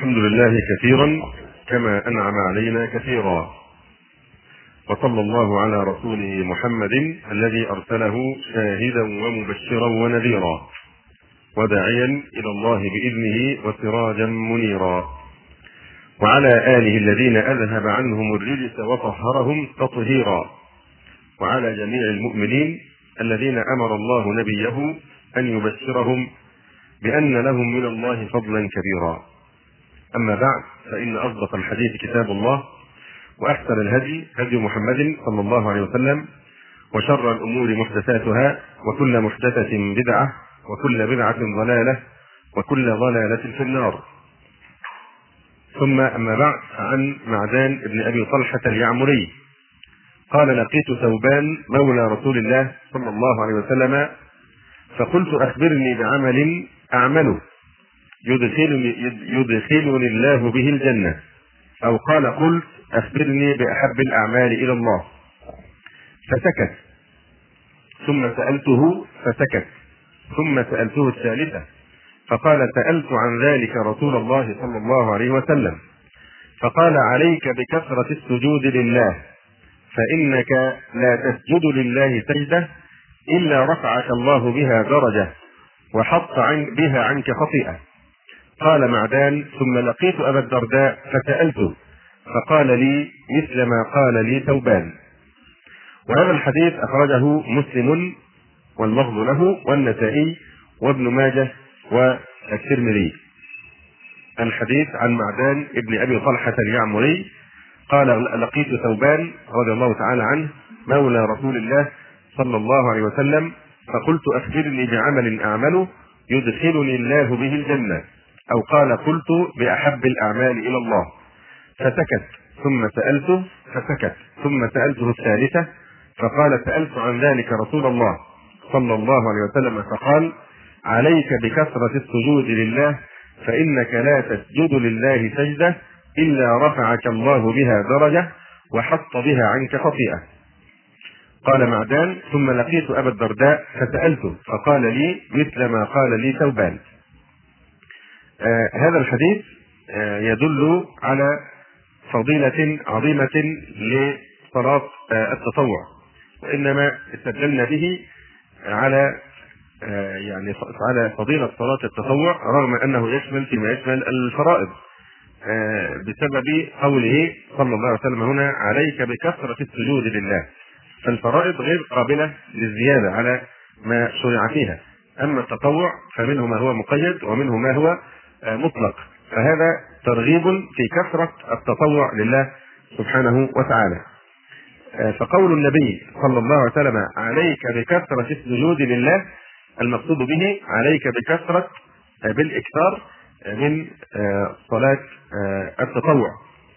الحمد لله كثيرا كما أنعم علينا كثيرا، وصلى الله على رسوله محمد الذي أرسله شاهدا ومبشرا ونذيرا وداعيا إلى الله بإذنه وسراجا منيرا، وعلى آله الذين أذهب عنهم الرجس وطهرهم تطهيرا، وعلى جميع المؤمنين الذين أمر الله نبيه أن يبشرهم بأن لهم من الله فضلا كبيرا. أما بعد، فإن أصدق الحديث كتاب الله، وأحسن الهدي هدي محمد صلى الله عليه وسلم، وشر الأمور محدثاتها، وكل محدثة بدعة، وكل بدعة ضلالة، وكل ضلالة في النار. ثم أما بعد، عن معدان بن أبي طلحة اليعمري قال: لقيت ثوبان مولى رسول الله صلى الله عليه وسلم فقلت: أخبرني بعمل أعمله يدخلني الله به الجنة، أو قال: قلت: أخبرني بأحب الأعمال إلى الله. فسكت، ثم سألته فسكت، ثم سألته الثالثة، فقال: سألت عن ذلك رسول الله صلى الله عليه وسلم، فقال: عليك بكثرة السجود لله، فإنك لا تسجد لله سجدة إلا رفعك الله بها درجة وحط بها عنك خطيئة. قال معدان: ثم لقيت أبا الدرداء فسألته، فقال لي مثل ما قال لي ثوبان. وهذا الحديث أخرجه مسلم واللفظ له، والنسائي، وابن ماجه، والترمذي. الحديث عن معدان ابن أبي طلحة اليعمري قال: لقيت ثوبان رضي الله تعالى عنه مولى رسول الله صلى الله عليه وسلم فقلت: أخبرني بعمل أعمله يدخلني الله به الجنة، أو قال: قلت: بأحب الأعمال إلى الله. فسكت، ثم سألته فسكت، ثم سألته الثالثة، فقال: سألت عن ذلك رسول الله صلى الله عليه وسلم، فقال: عليك بكثرة السجود لله، فإنك لا تسجد لله سجدة إلا رفعك الله بها درجة وحط بها عنك خطيئة. قال معدان: ثم لقيت أبا الدرداء فسألته، فقال لي مثل ما قال لي ثوبان. هذا الحديث يدل على فضيلة عظيمة لصلاة التطوع، وإنما استدلنا به على على فضيلة صلاة التطوع، رغم أنه يشمل فيما يشمل الفرائض، بسبب قوله صلى الله عليه وسلم هنا: عليك بكثرة السجود لله. فالفرائض غير قابلة للزيادة على ما شرع فيها، أما التطوع فمنه ما هو مقيد ومنه ما هو مطلق، فهذا ترغيب في كثرة التطوع لله سبحانه وتعالى. فقول النبي صلى الله عليه وسلم: عليك بكثرة السجود لله، المقصود به عليك بكثرة بالإكثار من صلاة التطوع.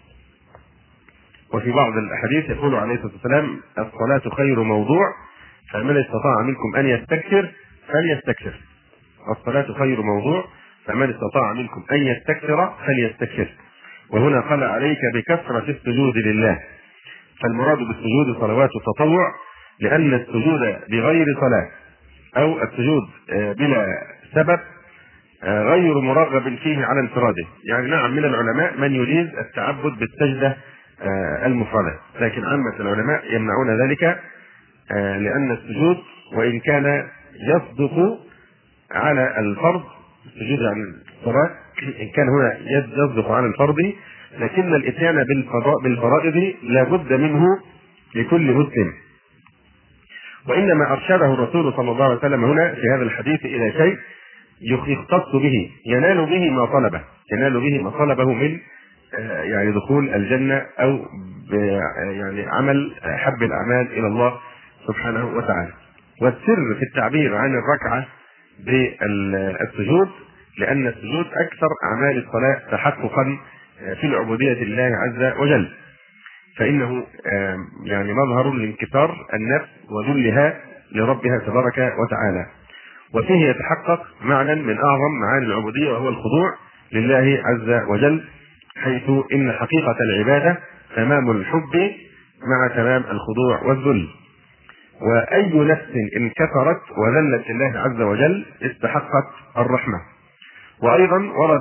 وفي بعض الأحاديث يقول عليه الصلاة والسلام: الصلاة خير موضوع، فمن استطاع منكم أن يستكثر فليستكثر. الصلاة خير موضوع، فمن استطاع منكم أن يستكثر فليستكثر. وهنا قال: عليك بكثرة السجود لله. فالمراد بالسجود صلوات التطوع، لأن السجود بغير صلاة أو السجود بلا سبب غير مرغب فيه على انفراده. يعني نعم، من العلماء من يجيز التعبد بالسجدة المفردة، لكن عامة العلماء يمنعون ذلك، لأن السجود وإن كان يصدق على الفرض، السجود عن الصلاة إن كان هنا يصدق على الفرض، لكن الإتيان بالفرائض لا بد منه لكل مسلم. وإنما أرشده الرسول صلى الله عليه وسلم هنا في هذا الحديث إلى شيء يختص به، ينال به ما طلبه من دخول الجنة، أو عمل حب الأعمال إلى الله سبحانه وتعالى. والسر في التعبير عن الركعة بالسجود، لأن السجود أكثر أعمال الصلاة تحققا في العبودية لله عز وجل، فإنه مظهر لانكسار النفس وذلها لربها تبارك وتعالى. وفيه يتحقق معنى من أعظم معاني العبودية، وهو الخضوع لله عز وجل، حيث إن حقيقة العبادة تمام الحب مع تمام الخضوع والذل. وأي نفس انكسرت وذلت لله عز وجل استحقت الرحمة. وأيضا ورد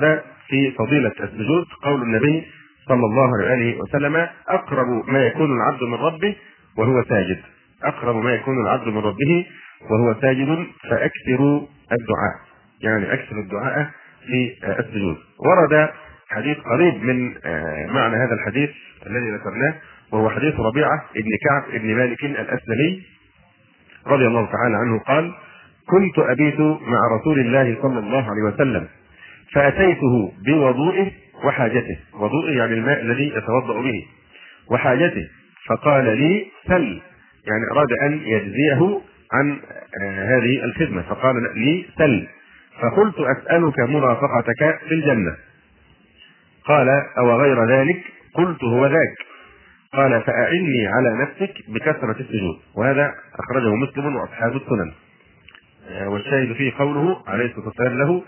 في فضيلة السجود قول النبي صلى الله عليه وسلم: أقرب ما يكون العبد من ربه وهو ساجد. أقرب ما يكون العبد من ربه وهو ساجد فأكثروا الدعاء، يعني أكثر الدعاء في السجود. ورد حديث قريب من معنى هذا الحديث الذي ذكرناه، وهو حديث ربيعة بن كعب بن مالك الأسلمي رضي الله تعالى عنه قال: كنت أبيت مع رسول الله صلى الله عليه وسلم فأتيته بوضوئه وحاجته، وضوئه يعني الماء الذي يتوضأ به، وحاجته، فقال لي: سل، يعني أراد أن يجزيه عن هذه الخدمة، فقال لي: سل. فقلت: أسألك مرافقتك في الجنة. قال: أو غير ذلك؟ قلت: هو ذاك. قال: فأعني على نفسك بكثرة السجود. وهذا أخرجه مسلم وأصحاب السنن. والشاهد فيه قوله عليه الصلاة والسلام له،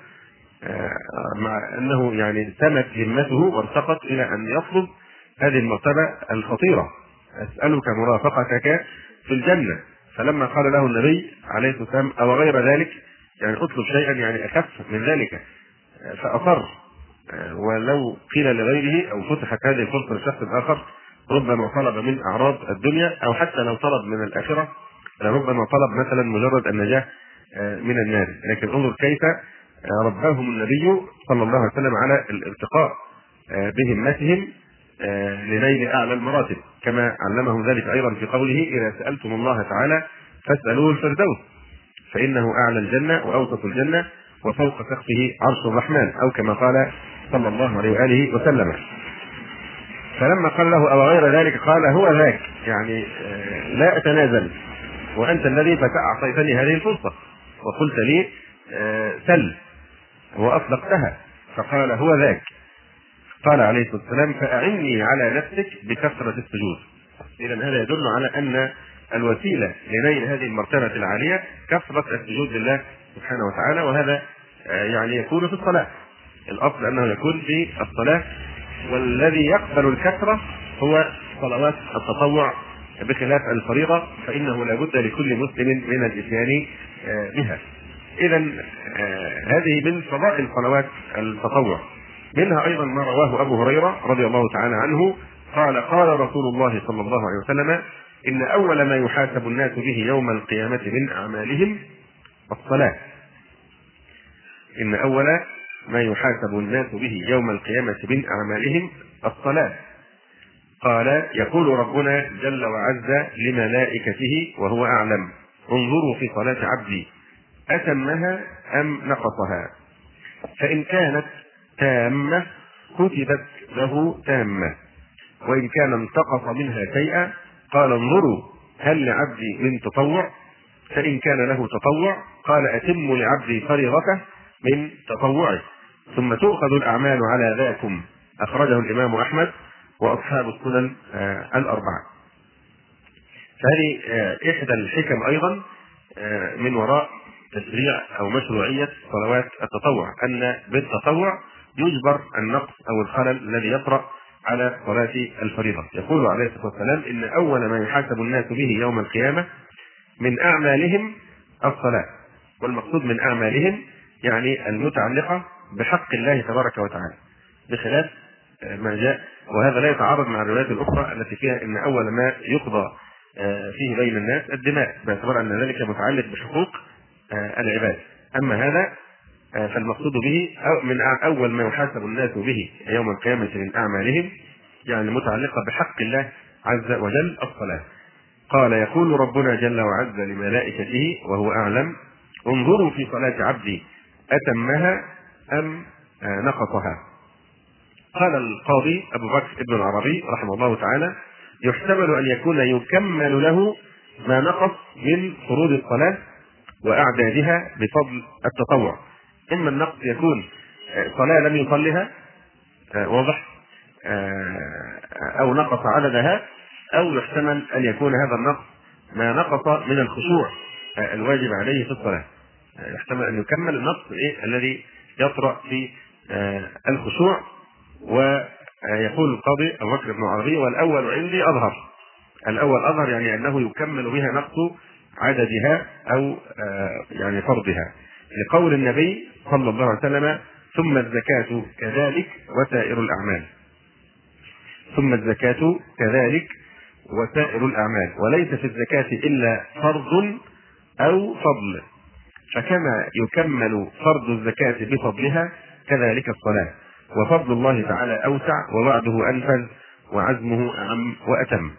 مع أنه يعني سمت همته وارتقت إلى أن يطلب هذه المرتبة الخطيرة: أسألك مرافقتك في الجنة. فلما قال له النبي عليه الصلاة والسلام: أو غير ذلك، يعني اطلب شيئا يعني أخف من ذلك، فأصر. ولو قيل لغيره أو فتحت هذه الفرصة لشخص آخر ربما طلب من أعراض الدنيا، أو حتى لو طلب من الآخرة ربما طلب مثلا مجرد النجاة من النار. لكن انظر كيف رباهم النبي صلى الله عليه وسلم على الارتقاء بهمتهم لنيل أعلى المراتب، كما علمهم ذلك أيضا في قوله: إذا سألتم الله تعالى فاسألوه الفردوس فإنه أعلى الجنة وأوسط الجنة وفوق سقفه عرش الرحمن، أو كما قال صلى الله عليه وآله وسلم. فلما قال له: أو غير ذلك؟ قال: هو ذاك، يعني لا أتنازل، وأنت الذي أعطيتني هذه الفرصة وقلت لي سل وأطلقتها. فقال: هو ذاك. قال عليه الصلاة والسلام: فأعني على نفسك بكثرة السجود. إذن هذا يدل على أن الوسيلة لنيل هذه المرتبة العالية كثرة السجود لله سبحانه وتعالى، وهذا يعني يكون في الصلاة. الأصل أنه يكون في الصلاة، والذي يقبل الكثرة هو صلوات التطوع بخلاف الفريضة، فإنه لا بد لكل مسلم من الإتيان بها. إذن هذه من فضائل صلوات التطوع. منها أيضا ما رواه أبو هريرة رضي الله تعالى عنه قال: قال رسول الله صلى الله عليه وسلم: إن أول ما يحاسب الناس به يوم القيامة من أعمالهم الصلاة. إن أول ما يحاسب الناس به يوم القيامة من أعمالهم الصلاة. قال: يقول ربنا جل وعز لملائكته وهو أعلم: انظروا في صلاة عبدي أتمها أم نقصها، فإن كانت تامة كتبت له تامة، وإن كان انتقص منها شيئا قال: انظروا هل لعبدي من تطوع، فإن كان له تطوع قال: أتموا لعبدي فريضته من تطوعه، ثم تؤخذ الأعمال على ذاكم. أخرجه الإمام أحمد وأصحاب السنن الأربعة. فهذه إحدى الحكم أيضا من وراء تشريع أو مشروعية صلوات التطوع، أن بالتطوع يجبر النقص أو الخلل الذي يطرأ على صلاة الفريضة. يقول عليه الصلاة والسلام: إن أول ما يحاسب الناس به يوم القيامة من أعمالهم الصلاة. والمقصود من أعمالهم يعني المتعلقة بحق الله تبارك وتعالى، بخلاف ما جاء، وهذا لا يتعارض مع الروايات الأخرى التي فيها أن أول ما يقضى فيه بين الناس الدماء، باعتبار أن ذلك متعلق بحقوق العباد. أما هذا فالمقصود به من أول ما يحاسب الناس به يوم القيامة من أعمالهم، يعني متعلقة بحق الله عز وجل الصلاة. قال: يقول ربنا جل وعز لملائكته وهو أعلم: انظروا في صلاة عبدي أتمها أم نقصها. قال القاضي أبو بكر ابن العربي رحمه الله تعالى: يحتمل أن يكون يكمل له ما نقص من فروض الصلاة وأعدادها بفضل التطوع. إما النقص يكون صلاة لم يصلها واضح، أو نقص عددها، أو يحتمل أن يكون هذا النقص ما نقص من الخشوع الواجب عليه في الصلاة. يحتمل أن يكمل النقص الذي يطرأ في الخشوع. ويقول القاضي أبو بكر بن العربي: والأول عندي أظهر. الأول أظهر يعني أنه يكمل بها نقص عددها أو يعني فرضها، لقول النبي صلى الله عليه وسلم: ثم الزكاة كذلك وسائر الأعمال. ثم الزكاة كذلك وسائر الأعمال، وليس في الزكاة إلا فرض أو فضل، فكما يكمل فرض الزكاة بفضلها كذلك الصلاة، وفضل الله تعالى أوسع ووعده أنفذ وعزمه أعم وأتم.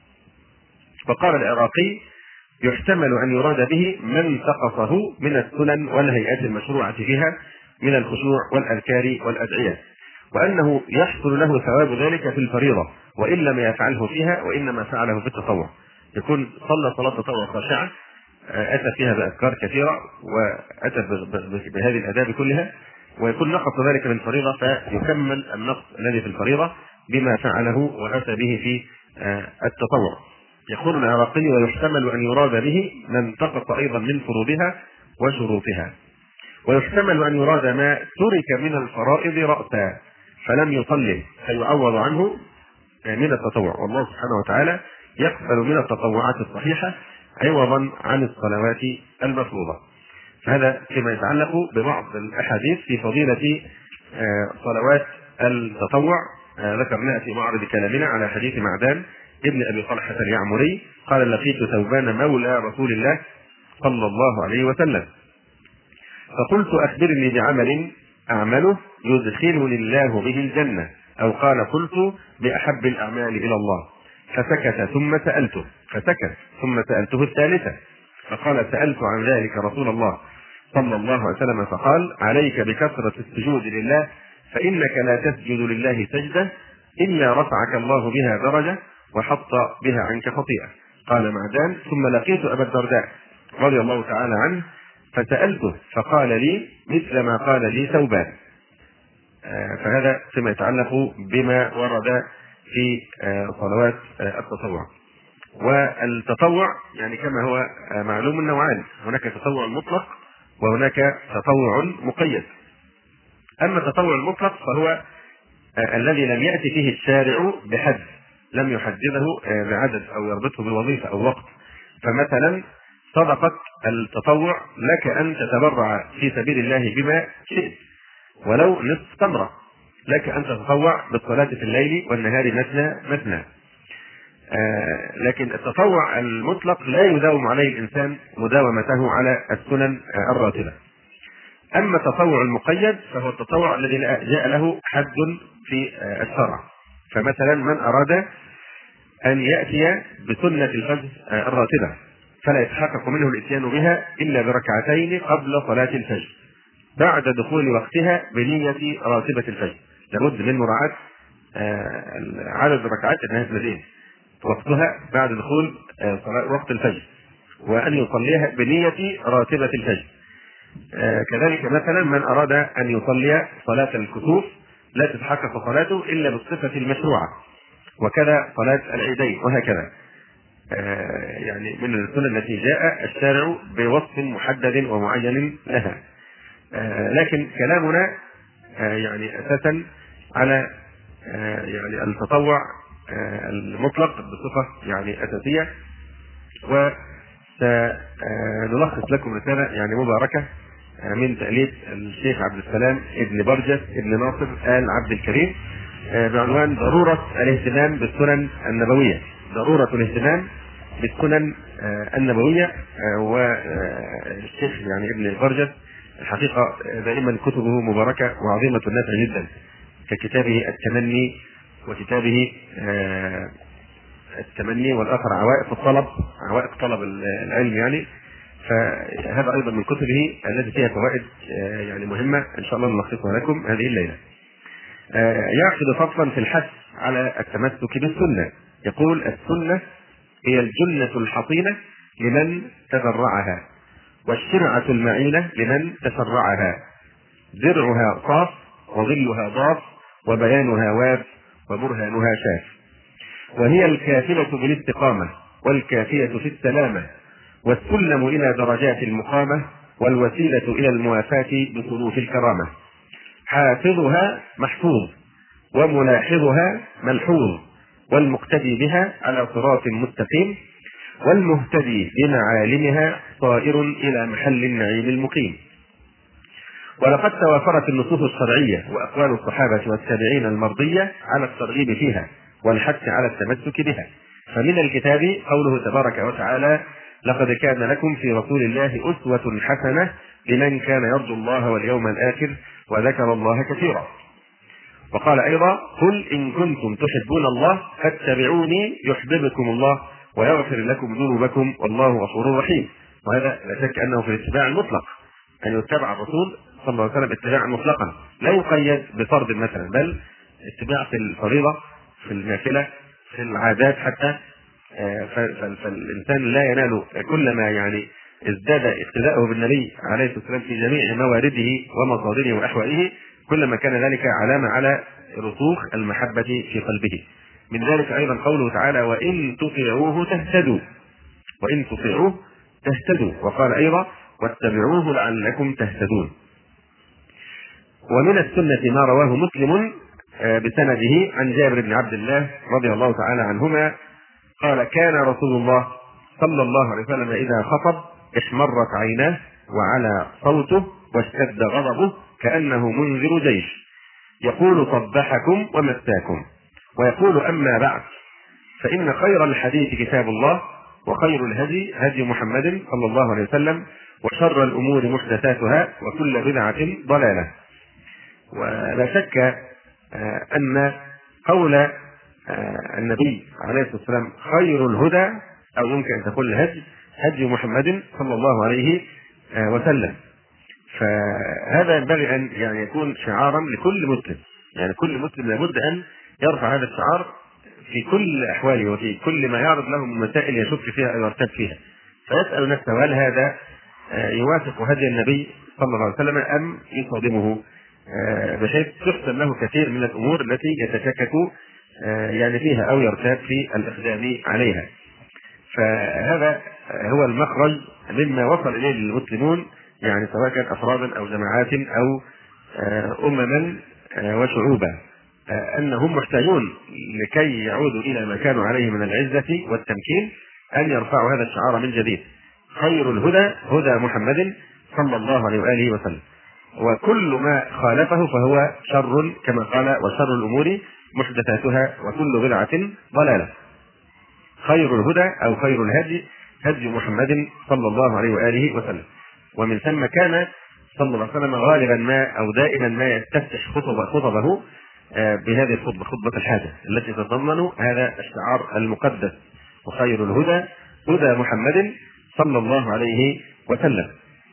فقال العراقي: يحتمل أن يراد به من سقطه من السنن والهيئات المشروعة فيها من الخشوع والأذكار والأدعية، وأنه يحصل له ثواب ذلك في الفريضة وإن لم يفعله فيها، وإنما فعله في التطوع. يكون صلى صلاة تطوع خاشعة، أتى فيها بأذكار كثيرة وأتى بهذه الآداب كلها، ويكون نقص ذلك من الفريضة فيكمل النقص الذي في الفريضة بما فعله وأتى به في التطوع. يقول العراقي: ويحتمل أن يراد به من انتقص أيضا من فروضها وشروطها، ويحتمل أن يراد ما ترك من الفرائض رأسا فلم يصلي فيعوض عنه من التطوع، والله سبحانه وتعالى يقبل من التطوعات الصحيحة عوضا عن الصلوات المفروضة. هذا فيما يتعلق ببعض الأحاديث في فضيلة صلوات التطوع. ذكرناها في معرض كلامنا على حديث معدان ابن أبي طلحة اليعمري قال: لقيت ثوبان مولى رسول الله صلى الله عليه وسلم فقلت: أخبرني بعمل أعمله يدخلني الله به الجنة، أو قال: قلت: بأحب الأعمال إلى الله. فسكت ثم سألته، فسكت ثم سألته الثالثة فقال: سألت عن ذلك رسول الله صلى الله عليه وسلم فقال: عليك بكثرة السجود لله، فإنك لا تسجد لله سجدة إلا رفعك الله بها درجة وحط بها عنك خطيئة. قال معدان: ثم لقيت أبا الدرداء رضي الله تعالى عنه فسألته فقال لي مثل ما قال لي ثوبان. فهذا فيما يتعلق بما ورد في صلوات التطوع. والتطوع يعني كما هو معلوم نوعان: هناك تطوع مطلق وهناك تطوع مقيد. أما التطوع المطلق فهو الذي لم يأتي فيه الشارع بحد، لم يحدده بعدد أو يربطه بوظيفة أو وقت. فمثلا صدقة التطوع لك أن تتبرع في سبيل الله بما شئت ولو نصف تمرة، لك أن تتطوع بالصلاة في الليل والنهار مثنى مثنى. لكن التطوع المطلق لا يداوم عليه الإنسان مداومته على السنن الراتبة. أما التطوع المقيد فهو التطوع الذي جاء له حد في الشرع. فمثلا من أراد أن يأتي بسنة الفجر الراتبة فلا يتحقق منه الإتيان بها إلا بركعتين قبل صلاة الفجر بعد دخول وقتها بنية راتبة الفجر. لابد من مراعاة عدد الركعات أنها 2 وقتها بعد دخول وقت الفجر، وأن يصليها بنية راتبة الفجر. كذلك مثلا من أراد أن يصلي صلاة الكسوف لا تتحقق صلاته إلا بالصفة المشروعة، وكذا صلاة العيدين، وهكذا. يعني من السنن التي جاء الشارع بوصف محدد ومعين لها. لكن كلامنا يعني أساسا على يعني التطوع المطلق بصفة يعني أساسية. وسنلخص لكم رسالة يعني مباركة من تأليف الشيخ عبد السلام ابن برجس ابن ناصر آل عبد الكريم بعنوان ضرورة الاهتمام بالسنن النبوية. ضرورة الاهتمام بالسنن النبوية. والشيخ يعني ابن برجس الحقيقة دائما كتبه مباركة وعظيمة النفع جدا، ككتابه التمني وكتابه التمني، والآخر عوائق طلب العلم يعني. فهذا أيضا من كتبه التي فيها فوائد يعني مهمة إن شاء الله نلخصها لكم هذه الليلة. يعقد فصلا في الحث على التمسك بالسنة. يقول: السنة هي الجنة الحصينة لمن تبرعها، والشرعة المعينة لمن تشرعها، درعها صاف وظلها ضاف وبيانها واف وبرهانها شاف، وهي الكافلة بالاستقامة والكافية في السلامة، والسلم إلى درجات المقامة، والوسيلة إلى الموافاة بصنوف الكرامة. حافظها محفوظ وملاحظها ملحوظ، والمقتدي بها على صراط مستقيم، والمهتدي بمعالمها صائر إلى محل النعيم المقيم. ولقد توافرت النصوص الشرعية وأقوال الصحابة والتابعين المرضية على الترغيب فيها والحث على التمسك بها. فمن الكتاب قوله تبارك وتعالى: لقد كان لكم في رسول الله أسوة حسنة لمن كان يرجو الله واليوم الآخر وذكر الله كثيرا. وقال أيضا: قل إن كنتم تحبون الله فاتبعوني يحببكم الله ويغفر لكم ذنوبكم والله غفور رحيم. وهذا لا شك أنه في الاتباع المطلق، أن يتبع الرسول صلى الله عليه وسلم اتباعا مطلقا لا يقيد بفرض مثلا، بل اتباع في الفريضة، في النافلة، في العادات حتى. فالإنسان لا ينال كلما يعني ازداد اقتداءه بالنبي عليه الصلاة والسلام في جميع موارده ومصادره وأحواله، كلما كان ذلك علامة على رسوخ المحبة في قلبه. من ذلك أيضا قوله تعالى: وإن تطيعوه تهتدوا، وإن تطيعوه تهتدوا. وقال أيضا: واتبعوه لعلكم تهتدون. ومن السنة ما رواه مسلم بسنده عن جابر بن عبد الله رضي الله تعالى عنهما قال: كان رسول الله صلى الله عليه وسلم إذا خطب احمرت عيناه وعلى صوته واشتد غضبه كأنه منذر جيش، يقول: صبحكم ومساكم. ويقول: أما بعد، فإن خير الحديث كتاب الله، وخير الهدي هدي محمد صلى الله عليه وسلم، وشر الأمور محدثاتها، وكل بدعة ضلالة. ولا شك أن قول النبي عليه الصلاة والسلام خير الهدى، أو يمكن أن تقول الهدي، هدي محمد صلى الله عليه وسلم. فهذا ينبغي أن يعني يكون شعارا لكل مسلم، يعني كل مسلم لابد أن يرفع هذا الشعار في كل أحواله وفي كل ما يعرض له من مسائل يشك فيها أو يرتاب فيها، فيسأل نفسه: هل هذا يوافق هدي النبي صلى الله عليه وسلم أم يصادمه، بحيث تحسن له كثير من الأمور التي يتشكك يعني فيها أو يرتاب في الإقدام عليها. فهذا هو المخرج مما وصل إليه المسلمون، يعني سواء كان أفرادا أو جماعات أو أمما وشعوبا، أنهم محتاجون لكي يعودوا إلى ما كانوا عليه من العزة والتمكين أن يرفعوا هذا الشعار من جديد: خير الهدى هدى محمد صلى الله عليه وآله وسلم، وكل ما خالفه فهو شر، كما قال: وشر الأمور محدثاتها وكل بدعة ضلالة. خير الهدى أو خير الهدي هدي محمد صلى الله عليه وآله وسلم. ومن ثم كان صلى الله عليه وسلم غالبا ما أو دائما ما يستفتح خطبه بهذه الخطبة، خطبة الحاجة، التي تتضمن هذا الشعار المقدس: وخير الهدى هدى محمد صلى الله عليه وسلم.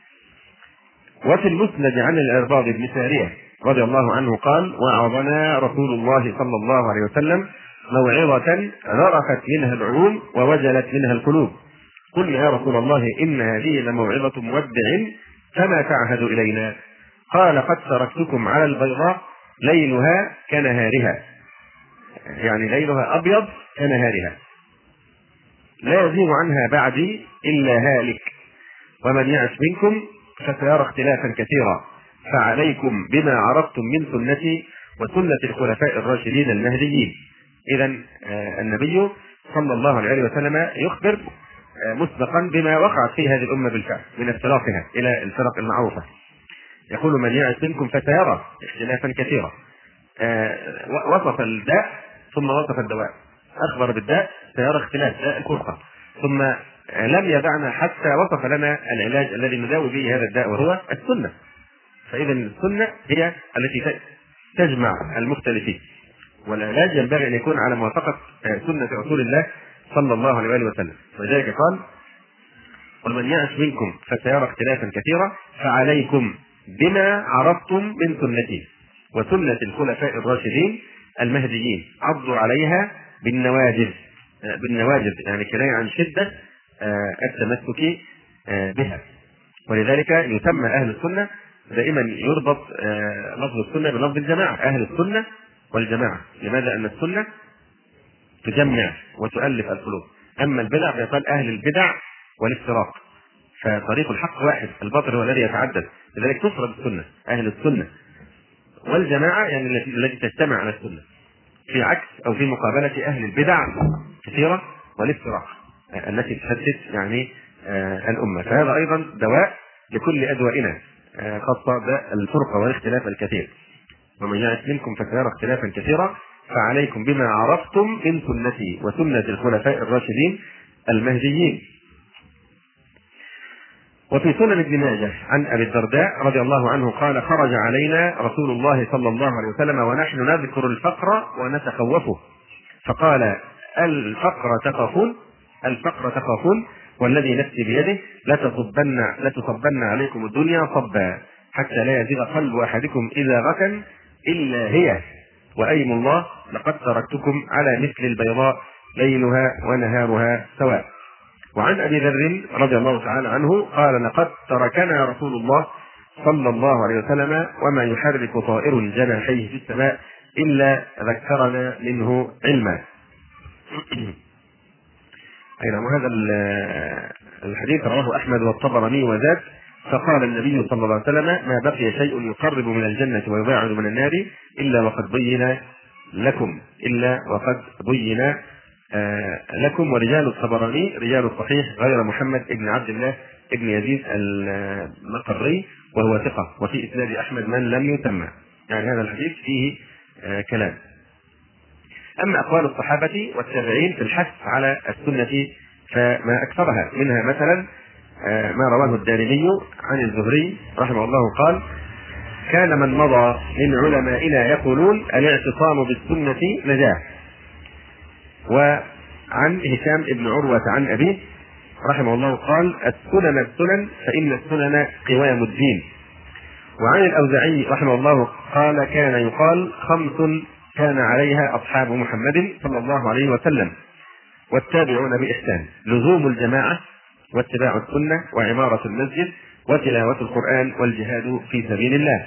وفي المسند عن العرباض بن سارية رضي الله عنه قال: وعظنا رسول الله صلى الله عليه وسلم موعظة ذرفت منها العيون ووجلت منها القلوب. قلنا: يا رسول الله، إن هذه لموعظة مودع، فما تعهد إلينا؟ قال: قد تركتكم على البيضاء ليلها كنهارها، يعني ليلها أبيض كنهارها، لا يزيغ عنها بعدي إلا هالك، ومن يعش منكم فسيرى اختلافا كثيرا، فعليكم بما عرفتم من سنتي وسنة الخلفاء الراشدين المهديين. إذن النبي صلى الله عليه وسلم يخبر مسبقا بما وقعت في هذه الأمة بالفعل من افتراقها إلى الفرق المعروفة. يقول: من يعش منكم فسيرى اختلافا كثيرا. وصف الداء ثم وصف الدواء، أخبر بالداء سيرى اختلاف، داء الفرقة، ثم لم يدعنا حتى وصف لنا العلاج الذي نداوي به هذا الداء، وهو السنة. فإذا السنة هي التي تجمع المختلفين، والعلاج ينبغي أن يكون على موافقة سنة رسول الله صلى الله عليه وآله وسلم. ولذلك قال: ومن يعش منكم فسيرى اختلافا كثيرا، فعليكم بما عرفتم من سنتي وسنة الخلفاء الراشدين المهديين، عضوا عليها بالنواجذ. بالنواجذ يعني كناية عن شدة التمسك بها. ولذلك يسمى أهل السنة، دائما يربط لفظ السنة بلفظ الجماعة، أهل السنة والجماعة. لماذا؟ أن السنة تجمع وتؤلف القلوب، أما البدع فيقال أهل البدع والافتراق، فطريق الحق واحد، الباطل هو الذي يتعدد. لذلك تفرد السنة أهل السنة، والجماعة يعني التي تجتمع على السنة، في عكس أو في مقابلة أهل البدع كثيرة والافتراق التي تشتت يعني الأمة. فهذا أيضا دواء لكل أدوائنا، خاصة بالفرقة والاختلاف الكثير. ومن يعش منكم فسيرى اختلافا كثيرا فعليكم بما عرفتم من سنتي وسنة الخلفاء الراشدين المهديين. وفي سنن ابن ماجه عن ابي الدرداء رضي الله عنه قال: خرج علينا رسول الله صلى الله عليه وسلم ونحن نذكر الفقر ونتخوفه، فقال: الفقر تخافون والذي نفسي بيده لتصبن عليكم الدنيا صبا حتى لا يزيغ قلب احدكم اذا ركن الا هي، وايم الله لقد تركتكم على مثل البيضاء ليلها ونهارها سواء. وعن ابي ذر رضي الله تعالى عنه قال: لقد تركنا رسول الله صلى الله عليه وسلم وما يحرك طائر جناحيه في السماء الا ذكرنا منه علما. وهذا الحديث رواه احمد والطبراني وزاد: فقال النبي صلى الله عليه وسلم: ما بقي شيء يقرب من الجنة ويباعد من النار الا وقد بين لكم. ورجال الطبراني رجال الصحيح غير محمد بن عبد الله بن يزيد المقري وهو ثقة، وفي إسناد أحمد من لم يسمى. هذا الحديث فيه كلام. أما أقوال الصحابة والتابعين في الحث على السنة فما أكثرها، منها مثلا ما رواه الدارمي عن الزهري رحمه الله قال: كان من مضى من علمائنا يقولون الاعتصام بالسنة نجاة. وعن هشام بن عروة عن أبيه رحمه الله قال: السنن فإن السنن قوام الدين. وعن الأوزاعي رحمه الله قال: كان يقال 5 كان عليها أصحاب محمد صلى الله عليه وسلم والتابعون بإحسان: لزوم الجماعة واتباع السنة وعمارة المسجد وتلاوة القرآن والجهاد في سبيل الله.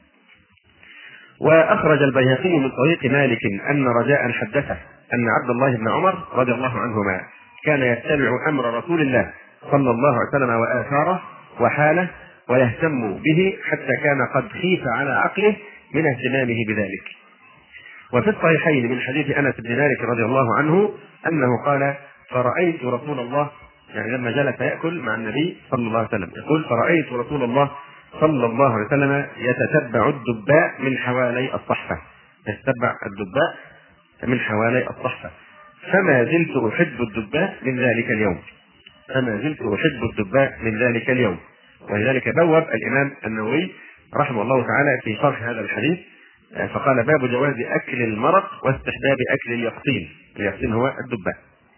وأخرج البيهقي من طريق مالك أن رجاء حدثه أن عبد الله بن عمر رضي الله عنهما كان يتبع أمر رسول الله صلى الله عليه وسلم وآثاره وحاله ويهتم به حتى كان قد خيف على عقله من اهتمامه بذلك. وفي الصحيحين من حديث أنس بن مالك رضي الله عنه أنه قال: فرأيت رسول الله، لما جلس يأكل مع النبي صلى الله عليه وسلم، يقول: فرأيت رسول الله صلى الله عليه وسلم يتتبع الدباء من حوالي الصحفة، فما زلت أحب الدباء من ذلك اليوم. ولذلك بوب الإمام النووي رحمه الله تعالى في شرح هذا الحديث فقال: باب جواز أكل المرق واستحباب أكل اليقطين هو الدباء.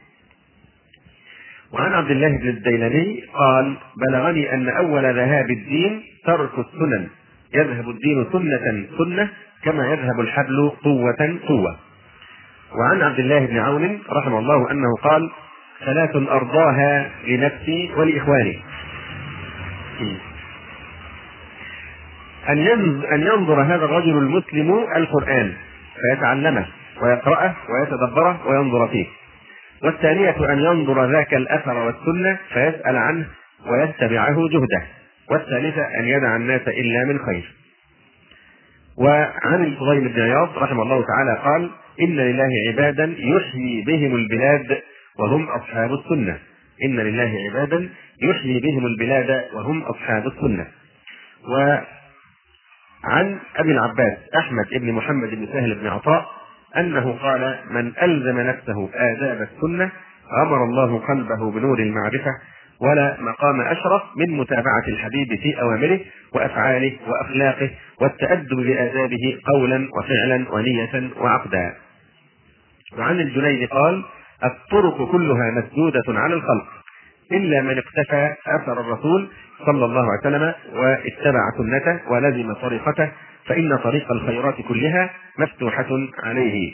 وعن عبد الله بن الديلمي قال: بلغني أن أول ذهاب الدين ترك السنن، يذهب الدين سنة كما يذهب الحبل قوة. وعن عبد الله بن عون رحمه الله أنه قال: 3 أرضاها لنفسي ولإخواني: أن ينظر هذا الرجل المسلم القرآن فيتعلمه ويقرأه ويتدبره وينظر فيه. والثانية أن ينظر ذاك الأثر والسنة فيسأل عنه ويتبعه جهده. والثالثة أن يدع الناس إلا من خير. وعن الفضيل بن عياض رحمه الله تعالى قال: إن لله عبادا يحيي بهم البلاد وهم أصحاب السنة. وعن أبي العباس أحمد بن محمد بن سهل بن عطاء أنه قال: من ألزم نفسه آداب السنة غمر الله قلبه بنور المعرفة، ولا مقام أشرف من متابعة الحبيب في أوامره وأفعاله وأخلاقه والتأدب بآدابه قولا وفعلا ونية وعقدا. وعن الجنيد قال: الطرق كلها مسدودة على الخلق إلا من اقتفى أثر الرسول صلى الله عليه وسلم واتبع سنته ولزم طريقته، فإن طريق الخيرات كلها مفتوحة عليه.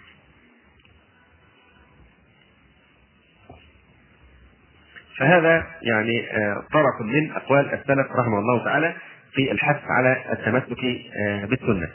فهذا طرف من أقوال السلف رحمه الله تعالى في الحث على التمسك بالسنة.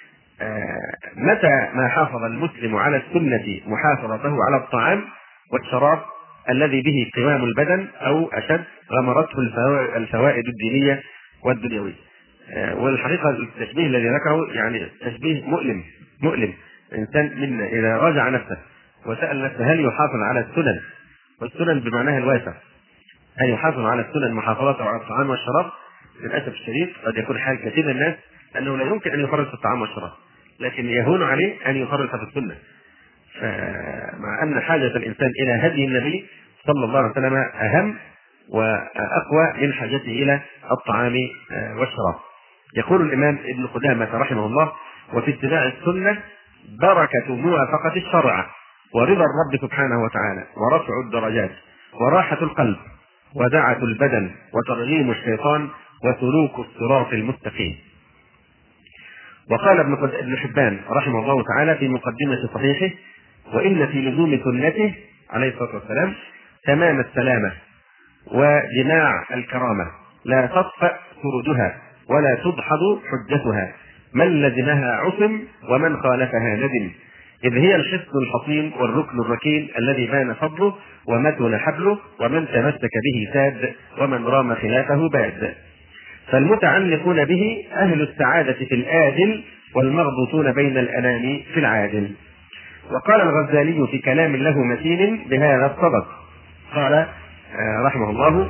متى ما حافظ المسلم على السنة محافظته على الطعام والشراب الذي به قوام البدن أو أشد غمرته الفوائد الدينية والدنيوية. والحقيقة التشبيه الذي ذكره تشبيه مؤلم. الإنسان منا إذا راجع نفسه وسأل نفسه هل يحافظ على السنن، والسنن بمعناها الواسع، هل يحافظ على السنن محافظته على الطعام والشراب، للاسف الشديد قد يكون حال كثير من الناس انه لا يمكن ان يفرط في الطعام والشراب، لكن يهون عليه ان يفرط في السنه. فمع ان حاجه الانسان الى هدي النبي صلى الله عليه وسلم اهم واقوى من حاجته الى الطعام والشراب. يقول الامام ابن قدامه رحمه الله: وفي اتباع السنه بركه موافقه الشرع، ورضا الرب سبحانه وتعالى، ورفع الدرجات، وراحه القلب، ودعة البدن، وترغيم الشيطان، وسلوك الصراط المستقيم. وقال ابن حبان رحمه الله تعالى في مقدمة صحيحه: وإن في لزوم سنته عليه الصلاة والسلام تمام السلامة وجماع الكرامة، لا تطفأ سردها ولا تدحض حجتها، من لزمها عصم ومن خالفها ندم، إذ هي الحصن الحصين والركن الركين الذي بان فضله ومتن حبله، ومن تمسك به ساد ومن رام خلافه باد. فالمتعلقون به أهل السعادة في الآجل، والمغبوطون بين الأنام في العاجل. وقال الغزالي في كلام له متين بهذا الصدد، قال رحمه الله: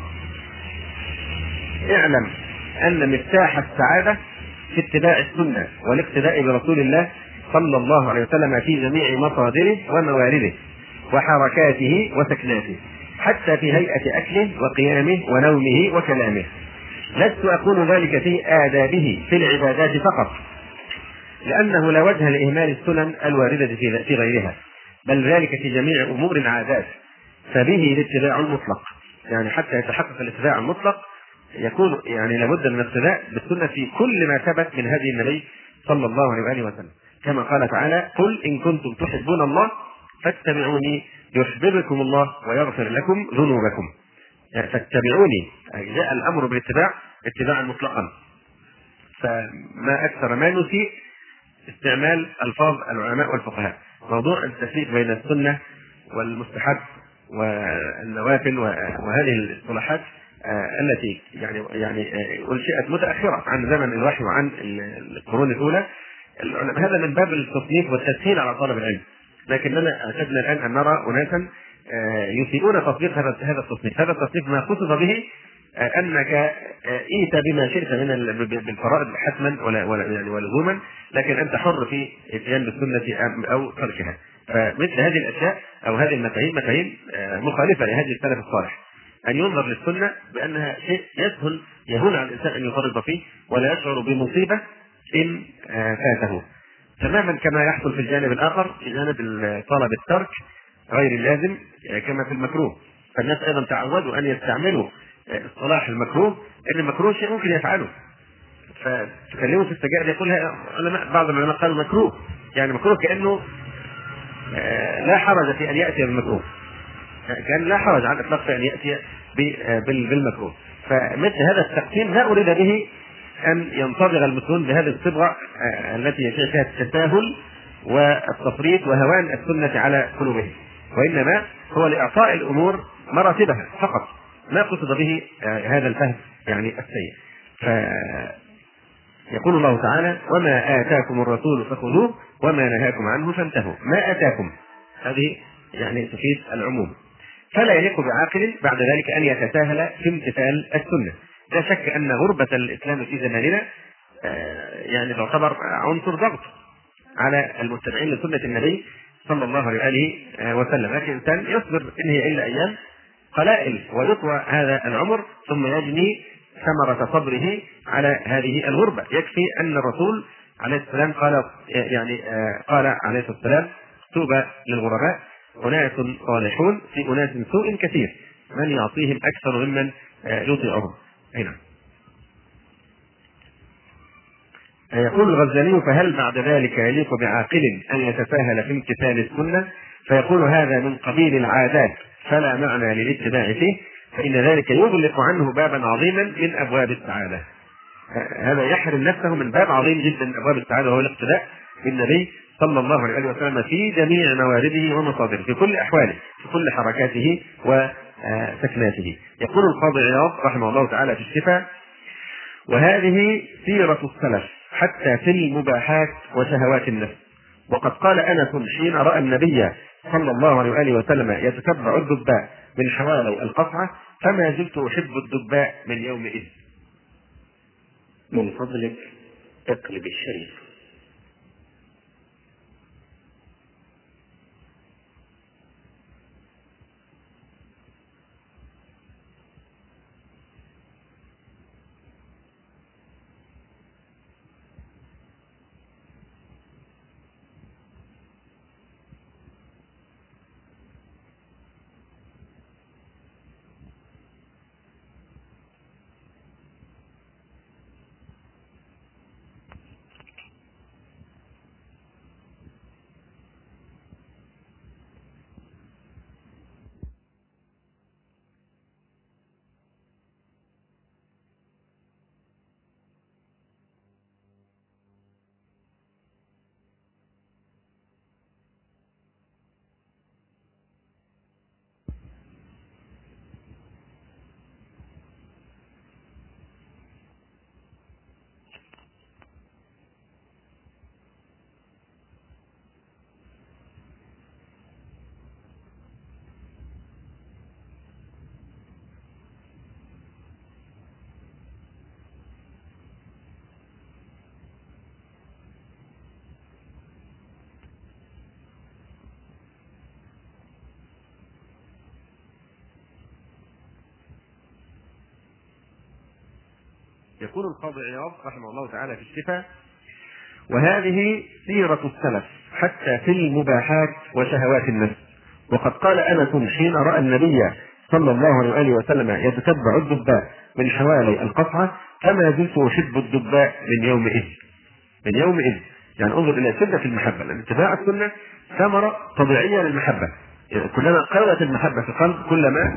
اعلم أن مفتاح السعادة في اتباع السنة والاقتداء برسول الله صلى الله عليه وسلم في جميع مصادره وموارده وحركاته وسكناته، حتى في هيئة أكله وقيامه ونومه وكلامه. لست أقول ذلك في آدابه في العبادات فقط، لأنه لا وجه لإهمال السنن الواردة في غيرها، بل ذلك في جميع أمور العادات، فبه الاتباع المطلق. يعني حتى يتحقق الاتباع المطلق يكون يعني لابد من الاقتداء بالسنة في كل ما ثبت من هدي النبي صلى الله عليه وآله وسلم، كما قال تعالى: قل إن كنتم تحبون الله فاتبعوني يحببكم الله ويغفر لكم ذنوبكم. يعني فاتبعوني، جاء الأمر بالاتباع اتباعا مطلقا. فما أكثر ما نسيء استعمال ألفاظ العلماء والفقهاء، موضوع التفريق بين السنة والمستحب والنوافل وهذه الاصطلاحات التي يعني أنشئت متأخرة عن زمن الوحي وعن القرون الأولى. هذا من باب التصنيف والتسهيل على طالب العلم، لكننا اعتدنا الآن أن نرى أناسا يسيئون تطبيق هذا التصنيف. هذا التصنيف ما قصد به أنك إيت بما شئت من بالفرائض حتما ولزوما، لكن أنت حر في إتيان بالسنة أو تركها. فمثل هذه الأشياء أو هذه المفاهيم مخالفة لهدي السلف الصالح، أن ينظر للسنة بأنها شيء يهون على الإنسان أن يفرط فيه ولا يشعر بمصيبة إن فاته، تماما كما يحصل في الجانب الآخر في جانب طلب الترك غير اللازم كما في المكروه. فالناس أيضا تعودوا أن يستعملوا اصطلاح المكروه، ان المكروه شيء ممكن يفعله، فتكلموا في السجائر يقول بعض العلماء قالوا مكروه، يعني مكروه كأنه لا حرج في أن يأتي بالمكروه، كان لا حرج على الإطلاق في أن يأتي بالمكروه. فمثل هذا التقسيم لا أريد به أن ينطبق المسلمون بهذه الصبغة التي يشيع فيها التساهل والتفريط وهوان السنة على قلوبهم، وإنما هو لإعطاء الأمور مراتبها فقط، ما قصد به هذا الفهم يعني السيء. فيقول الله تعالى: وما آتاكم الرسول فخذوه وما نهاكم عنه فانتهوا. ما آتاكم هذه يعني تفيد العموم، فلا يليق بعاقل بعد ذلك أن يتساهل في امتثال السنة. لا شك أن غربة الإسلام في زماننا يعني تعتبر عنصر ضغط على المتبعين لسنة النبي صلى الله عليه وسلم، لكن الإنسان يصبر إن هي إلا أيام قلائل ويطوى هذا العمر ثم يجني ثمرة صبره على هذه الغربة. يكفي أن الرسول عليه السلام قال عليه الصلاة والسلام: طوبى للغرباء أناس صالحون في أناس سوء كثير من يعطيهم أكثر ممن يطيعهم. هنا يقول الغزالي: فهل بعد ذلك يليق بعاقل أن يتساهل في امتثال السنة فيقول هذا من قبيل العادات فلا معنى للاتباع فيه، فإن ذلك يغلق عنه بابا عظيما من أبواب السعادة. هذا يحرم نفسه من باب عظيم جدا من أبواب السعادة، وهو الاقتداء بالنبي صلى الله عليه وسلم في جميع موارده ومصادره، في كل أحواله، في كل حركاته وسكناته. يقول القاضي عياض رحمه الله تعالى في الشفاء: وهذه سيرة السلف حتى في المباحات وشهوات النفس. وقد قال أنس حين رأى النبي صلى الله عليه وآله وسلم يتتبع الدباء من حوالي القصعة: فما زلت أحب الدباء من يومئذ. من فضلك اقلب الشريف. يقول القاضي عياض رحمه الله تعالى في الشفاء: وهذه سيرة السلف حتى في المباحات وشهوات النفس. وقد قال أنس حين رأى النبي صلى الله عليه وآله وسلم يتتبع الدباء من حوالي القصعة: كما زلت أحب الدباء من يومئذ. من يومئذ يعني انظر إلى شدة المحبة، لأن اتباع السنة ثمرة طبيعية للمحبة. كلما قلت المحبة في القلب كلما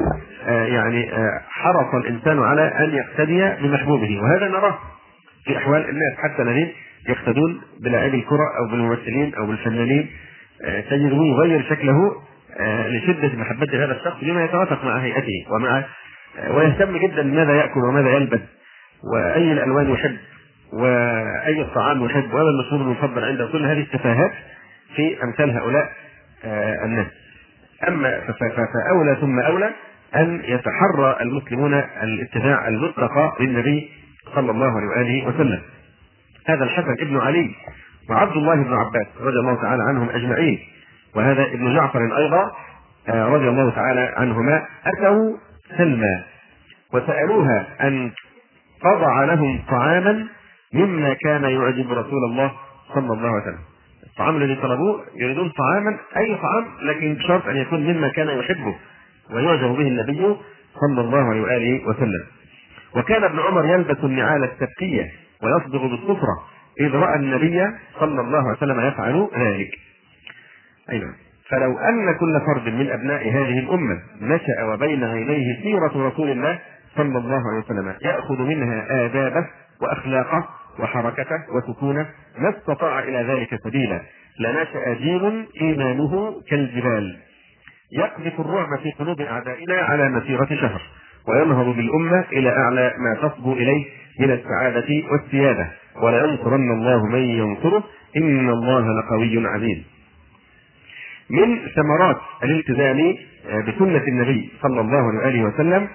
حرص الإنسان على أن يقتدي بمحبوبه، وهذا نراه في أحوال الناس حتى الذين يقتدون بلاعبي الكرة أو بالممثلين أو بالفنانين، تجده يغير شكله لشدة محبته هذا الشخص بما يتوافق مع هيئته ويهتم جدا بماذا يأكل وماذا يلبس وأي الألوان يحب وأي الطعام يحب وما المشروب المفضل عنده. كل هذه التفاهات في أمثال هؤلاء الناس. أما فأولى ثم أولى أن يتحرى المسلمون الاتباع المطلق للنبي صلى الله عليه وآله وسلم. هذا الحسن ابن علي وعبد الله بن عباس رضي الله تعالى عنهم أجمعين، وهذا ابن جعفر أيضا رضي الله تعالى عنهما، أتوا سلمى وسألوها أن تضع لهم طعاما مما كان يعجب رسول الله صلى الله عليه وسلم. الطعام الذي طلبوه يريدون طعاما، أي طعام، لكن بشرط أن يكون مما كان يحبه ويعجب به النبي صلى الله عليه وآله وسلم. وكان ابن عمر يلبس النعال السبكية ويصبغ بالصفرة إذ رأى النبي صلى الله عليه وسلم يفعل ذلك. أيضا فلو أن كل فرد من أبناء هذه الأمة نشأ وبين عينيه سيرة رسول الله صلى الله عليه وسلم يأخذ منها آدابه وأخلاقه وحركته وسكونه ما استطاع إلى ذلك سبيلا لنشأ جيل إيمانه كالجبال يقذف الرعب في قلوب أعدائنا على مسيرة شهر، وينهض بالأمة إلى أعلى ما تصبو إليه من السعادة والسيادة، ولينصرن الله من ينصره إن الله لقوي عزيز. من ثمرات الالتزام بسنة النبي صلى الله عليه وسلم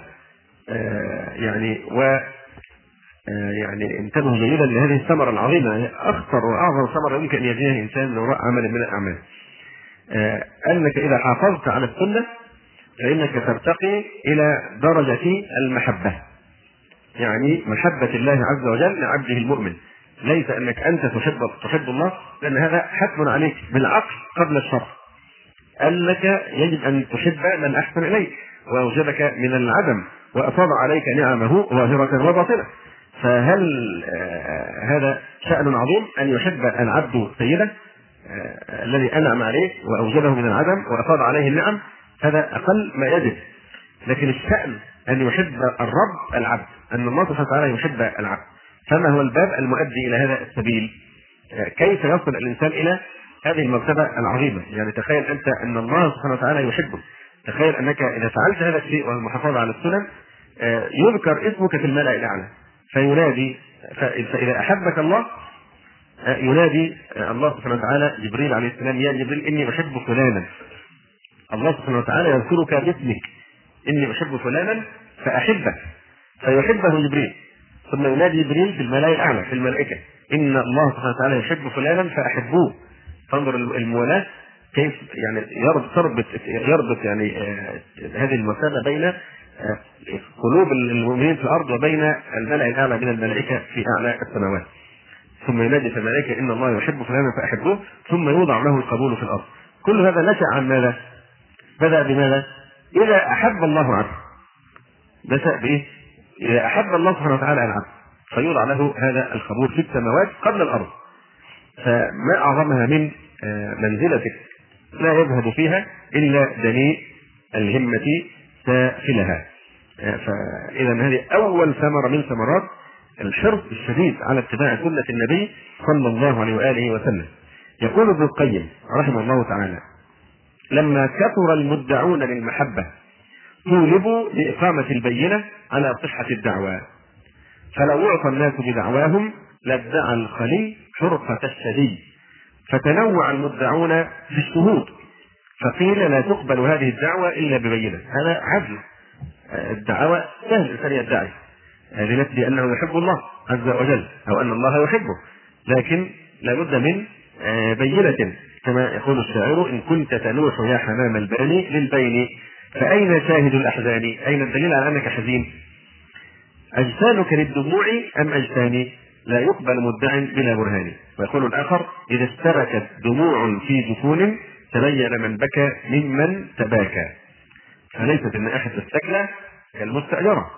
انتبهوا جيدا لهذه الثمرة العظيمة، هي أخطر وأعظم ثمرة يمكن أن يجنيها الإنسان لو رأى عمل من الأعمال. أنك إذا حافظت على السنة فإنك ترتقي إلى درجة المحبة، يعني محبة الله عز وجل لعبده المؤمن. ليس أنك أنت تحب الله، لأن هذا حتم عليك بالعقل قبل الشرع، أنك يجب أن تحب من أحسن إليك وأوجدك من العدم وأفاض عليك نعمه ظاهرة وباطنة. فهل هذا شأن عظيم أن يحب العبد سيده الذي أنعم عليه وأوجده من العدم وأفاض عليه النعم؟ هذا أقل ما يجب. لكن الشأن أن يحب الرب العبد، أن الله سبحانه وتعالى يحب العبد. فما هو الباب المؤدي إلى هذا السبيل؟ كيف يصل الإنسان إلى هذه المرتبة العظيمة؟ يعني تخيل أنت أن الله سبحانه وتعالى يحبك، تخيل أنك إذا فعلت هذا الشيء والمحافظة على السنن يذكر اسمك في الملأ الأعلى فينادي. فإذا أحبك الله ينادي الله سبحانه وتعالى جبريل عليه السلام: يا جبريل إني أحب فلانا. الله سبحانه وتعالى يذكرك باسمك: إني أحب فلانا فأحبه، فيحبه جبريل. ثم ينادي جبريل في الملائكة الأعلى في الملائكة إن الله سبحانه وتعالى يحب فلانا فأحبوه. فانظر الموالاة كيف يعني يربط يعني هذه المثابة بين قلوب المؤمنين في الأرض وبين الملأ الأعلى من الملائكة في أعلى السماوات. ثم ينادي في الملائكة إن الله يحب فلانا فأحبوه، ثم يوضع له القبول في الأرض. كل هذا نشأ عن ماذا؟ بدأ بماذا؟ إذا أحب الله عبده. بدأ بإيه؟ إذا أحب الله سبحانه وتعالى العبد فيوضع له هذا القبول في السماوات قبل الأرض. فما أعظمها من منزلة لا يذهب فيها إلا دنيء الهمة سافلها. فإذا هذه أول ثمرة من ثمرات الحرص الشديد على اتباع سنة النبي صلى الله عليه وآله وسلم. يقول ابن القيم رحمه الله تعالى: لما كثر المدعون للمحبة طولبوا لإقامة البينة على صحة الدعوى، فلو يعطى الناس بدعواهم لادعى الخلي حرقة الشدي، فتنوع المدعون في الشهود، فقيل لا تقبل هذه الدعوة إلا ببينة. هذا عدل. الدعوة سهل الإنسان يدعي لنفسه أنه يحب الله عز وجل أو أن الله يحبه، لكن لا بد من بينة، كما يقول الشاعر: إن كنت تنوح يا حمام الباني للبين فأين شاهد الأحزان؟ أين الدليل على أنك حزين؟ أجسانك للدموع أم أجساني؟ لا يقبل مدع بلا برهان. ويقول الآخر: إذا اشتركت دموع في جفون تبين من بكى ممن تباكى. فليست النائحة السكلة كالمستأجرة.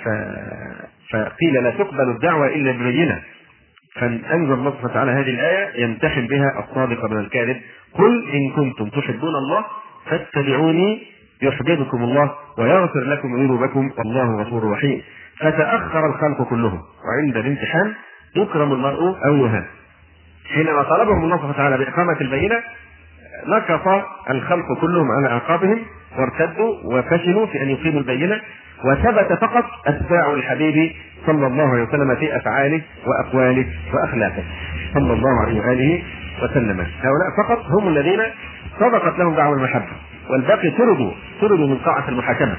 فقيل لا تقبل الدعوة إلا ببينة. فأنزل الله سبحانه وتعالى هذه الآية يمتحن بها الصادق من الكاذب: قل إن كنتم تحبون الله فاتبعوني يحببكم الله ويغفر لكم ذنوبكم والله غفور رحيم. فتأخر الخلق كلهم، وعند الامتحان يكرم المرء أو يهان. حينما طلبهم الله سبحانه وتعالى بإقامة البينة نكص الخلق كلهم على أعقابهم وارتدوا وفشلوا في أن يقيموا البينة، وثبت فقط أتباع الحبيب صلى الله عليه وسلم في أفعاله وأقواله وأخلاقه صلى الله عليه وآله وسلم. هؤلاء فقط هم الذين صدقت لهم دعوة المحبة، والباقي طردوا من قاعة المحاكمة،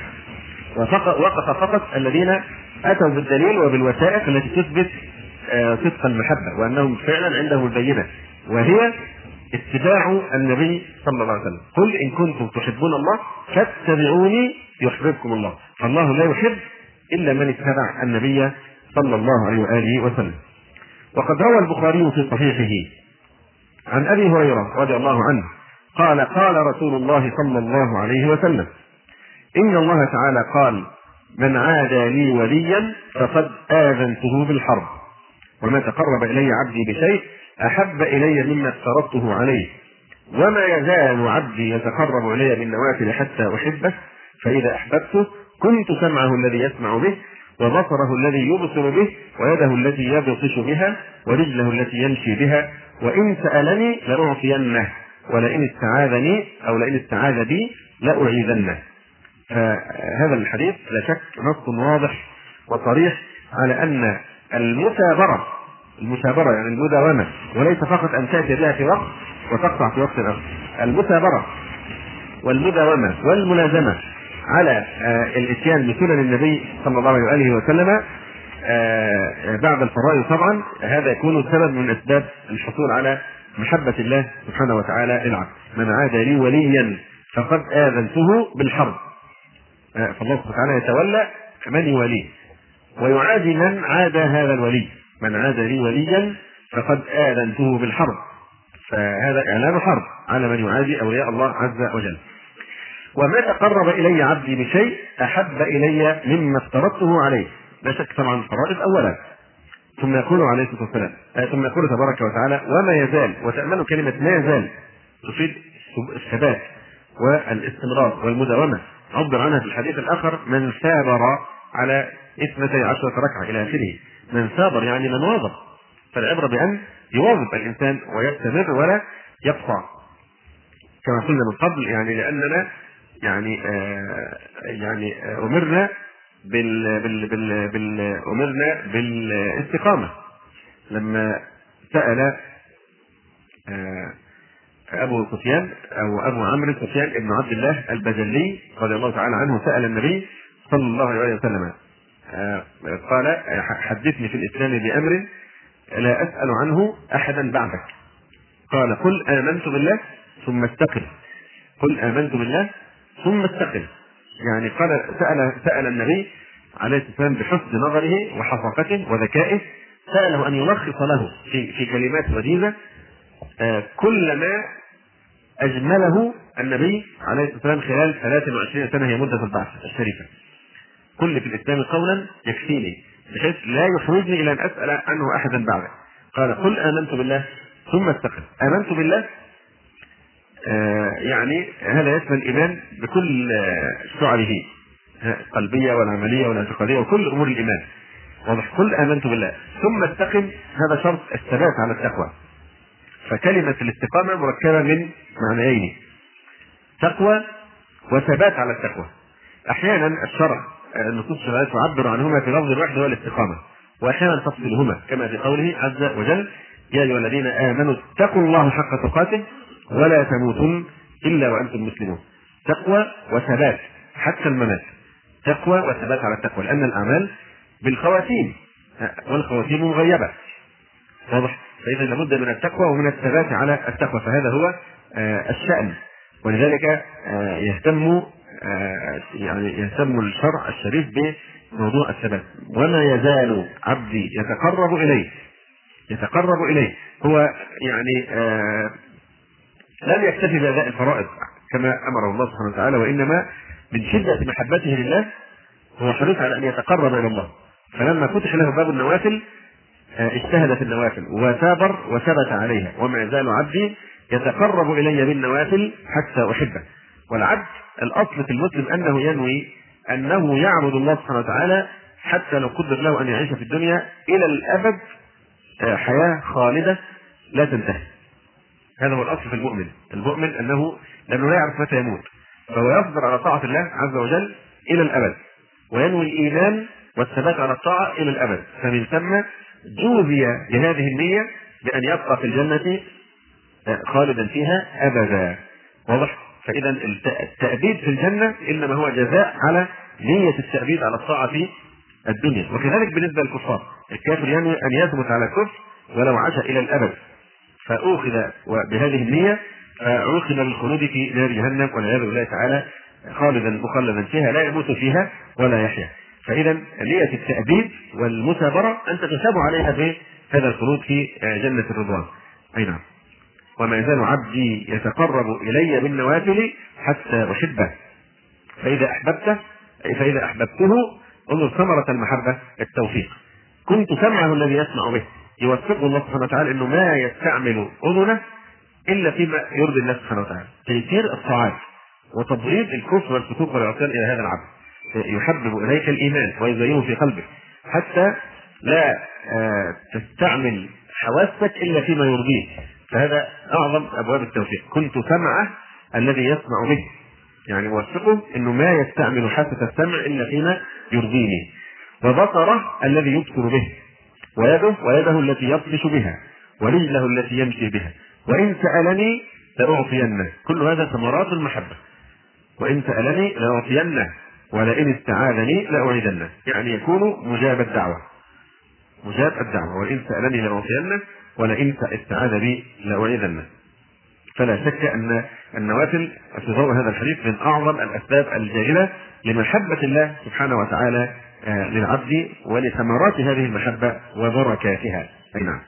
وقف فقط الذين أتوا بالدليل وبالوثائق التي تثبت صدق المحبة وأنهم فعلا عندهم البينة، وهي اتباع النبي صلى الله عليه وسلم. قل إن كنتم تحبون الله فاتبعوني يحببكم الله. فالله لا يحب إلا من اتبع النبي صلى الله عليه وآله وسلم. وقد روى البخاري في صحيحه عن أبي هريرة رضي الله عنه قال: قال رسول الله صلى الله عليه وسلم: إن الله تعالى قال: من عادى لي وليا فقد آذنته بالحرب، وما تقرب إلي عبدي بشيء أحب إلي مما افترضته عليه، وما يزال عبدي يتقرب إلي بالنوافل حتى أحبه، فإذا أحببته كنت سمعه الذي يسمع به، وبصره الذي يبصر به، ويده التي يبطش بها، ورجله التي يمشي بها، وإن سألني لأعطينه، ولئن استعاذني أو لئن استعاذ بي لأعيذنه. فهذا الحديث لا شك نص واضح وصريح على أن المثابرة يعني المداومة، وليس فقط أن تأتي بها في وقت وتقطع في وقت آخر. المثابرة والمداومة والملازمة على الاتيان بسنن النبي صلى الله عليه وآله وسلم بعد الفرائض طبعا، هذا يكون سبب من أسباب الحصول على محبة الله سبحانه وتعالى العبد. من عاد لي وليا فقد آذنته بالحرب. فالله سبحانه وتعالى يتولى من يوليه ويعادي من عاد هذا الولي. من عاد لي وليا فقد آذنته بالحرب. فهذا إعلان حرب على من يعادي أولياء الله عز وجل. وما تقرب إلي عبدي بشيء أحب إلي مما افترضته عليه. لا شك طبعا الفرائض أولا، ثم يقول عليه الصلاة والسلام ثم يقول تبارك وتعالى: وما يزال. وتأملوا كلمة ما يزال تفيد الثبات والاستمرار والمداومة. عبر عنها في الحديث الآخر: من ثابر على 12 ركعة إلى آخره. من ثابر يعني من واظب. فالعبرة بأن يواظب الإنسان ويستمر ولا يقطع، كما قلنا من قبل، يعني لأننا أمرنا أمرنا بالاستقامة. لما سأل أبو سفيان أو أبو عمرو سفيان ابن عبد الله البجلي رضي الله تعالى عنه سأل النبي صلى الله عليه وسلم: قال حدثني في الإسلام بأمر لا أسأل عنه أحدا بعدك. قال قل آمنت بالله ثم استقم. قل آمنت بالله ثم استقم. يعني قال سأل النبي عليه الصلاة والسلام بحسن نظره وحفاظته وذكائه، سأله أن يلخص له في كلمات وجيزة كل ما أجمله النبي عليه الصلاة والسلام خلال 23 سنة هي مدة البعث الشريفة. كل في الإسلام قولا يكفيني بحيث لا يخرجني إلى أن أسأل عنه أحدا بعده. قال قل آمنت بالله ثم استقم. آمنت بالله يعني هذا يشمل الإيمان بكل شعبه، القلبية والعملية والاعتقادية وكل أمور الإيمان. واضح؟ قل آمنت بالله ثم استقم، هذا شرط الثبات على التقوى. فكلمة الاستقامة مركبة من معنيين: تقوى وثبات على التقوى. أحيانا الشرع النصوص الشرعية تعبر عنهما في لفظ واحد هو الاستقامة، وأحيانا تفصلهما كما في قوله عز وجل: يا أيها الذين آمنوا اتقوا الله حق تقاته ولا تموتن إلا وأنتم مسلمون. تقوى وثبات حتى الممات، تقوى وثبات على التقوى، لأن الأعمال بالخواتيم والخواتيم مغيبة. واضح؟ فإذا لابد من التقوى ومن الثبات على التقوى، فهذا هو الشأن. ولذلك يهتم الشرع الشريف بموضوع الثبات. وما يزال عبدي يتقرب إليه هو يعني لم يكتفي بأداء الفرائض كما أمره الله سبحانه وتعالى، وإنما من شدة محبته لله هو حريص على أن يتقرب إلى الله. فلما فتح له باب النوافل اجتهد في النوافل وثابر وثبت عليها. وما يزال عبدي يتقرب إلي بالنوافل حتى أحبه. والعبد الأصل في المسلم أنه ينوي أنه يعبد الله سبحانه وتعالى حتى لو قدر له أن يعيش في الدنيا إلى الأبد حياة خالدة لا تنتهي. هذا هو الأصل في المؤمن لأنه لا يعرف متى يموت، فهو يصبر على طاعة الله عز وجل إلى الأبد، وينوي الإيمان والثبات على الطاعة إلى الأبد. فمن ثم جوزي بهذه النية بأن يبقى في الجنة خالدا فيها أبدا. واضح؟ فإذا التأبيد في الجنة إنما هو جزاء على نية التأبيد على الطاعة في الدنيا. وكذلك بالنسبة للكفار، الكافر ينوي أن يثبت على الكفر ولو عاش إلى الأبد، فأخذ بهذه النية فعوقب بالخلود في نار جهنم والعياذ بالله تعالى مخلدا فيها لا يموت فيها ولا يحيا. فإذا نية التأبيد والمثابرة أنت تثاب عليها بهذا الخلود في جنة الرضوان. أي نعم. وما يزال عبدي يتقرب إلي بالنوافل حتى أحبه فإذا أحببته انظر ثمرة المحبة التوفيق. كنت سمعه الذي يسمع به. يوفقه الله سبحانه وتعالى انه ما يستعمل اذنه الا فيما يرضي الله سبحانه وتعالى، تيسير الطاعات وتبغيض الكفر والفسوق والعصيان الى هذا العبد. يحبب اليك الايمان ويزينه في قلبك حتى لا تستعمل حواسك الا فيما يرضيه. فهذا اعظم ابواب التوفيق. كنت سمعه الذي يسمع به، يعني وفقه انه ما يستعمل حاسة السمع الا فيما يرضيني. وبصره الذي يبصر به، ويده التي يبطش بها، ورجله التي يمشي بها. وإن سألني لأعطينه. كل هذا ثمرات المحبة. وإن سألني لأعطينه ولئن استعاذني لأعيذنه، يعني يكون مجاب الدعوة. وإن سألني لأعطينه ولئن استعاذ بي لأعيذنه. فلا شك أن النوافل في ضوء هذا الحديث من أعظم الأسباب الجالبة لمحبة الله سبحانه وتعالى للعبد ولثمرات هذه المحبة وبركاتها. أي نعم.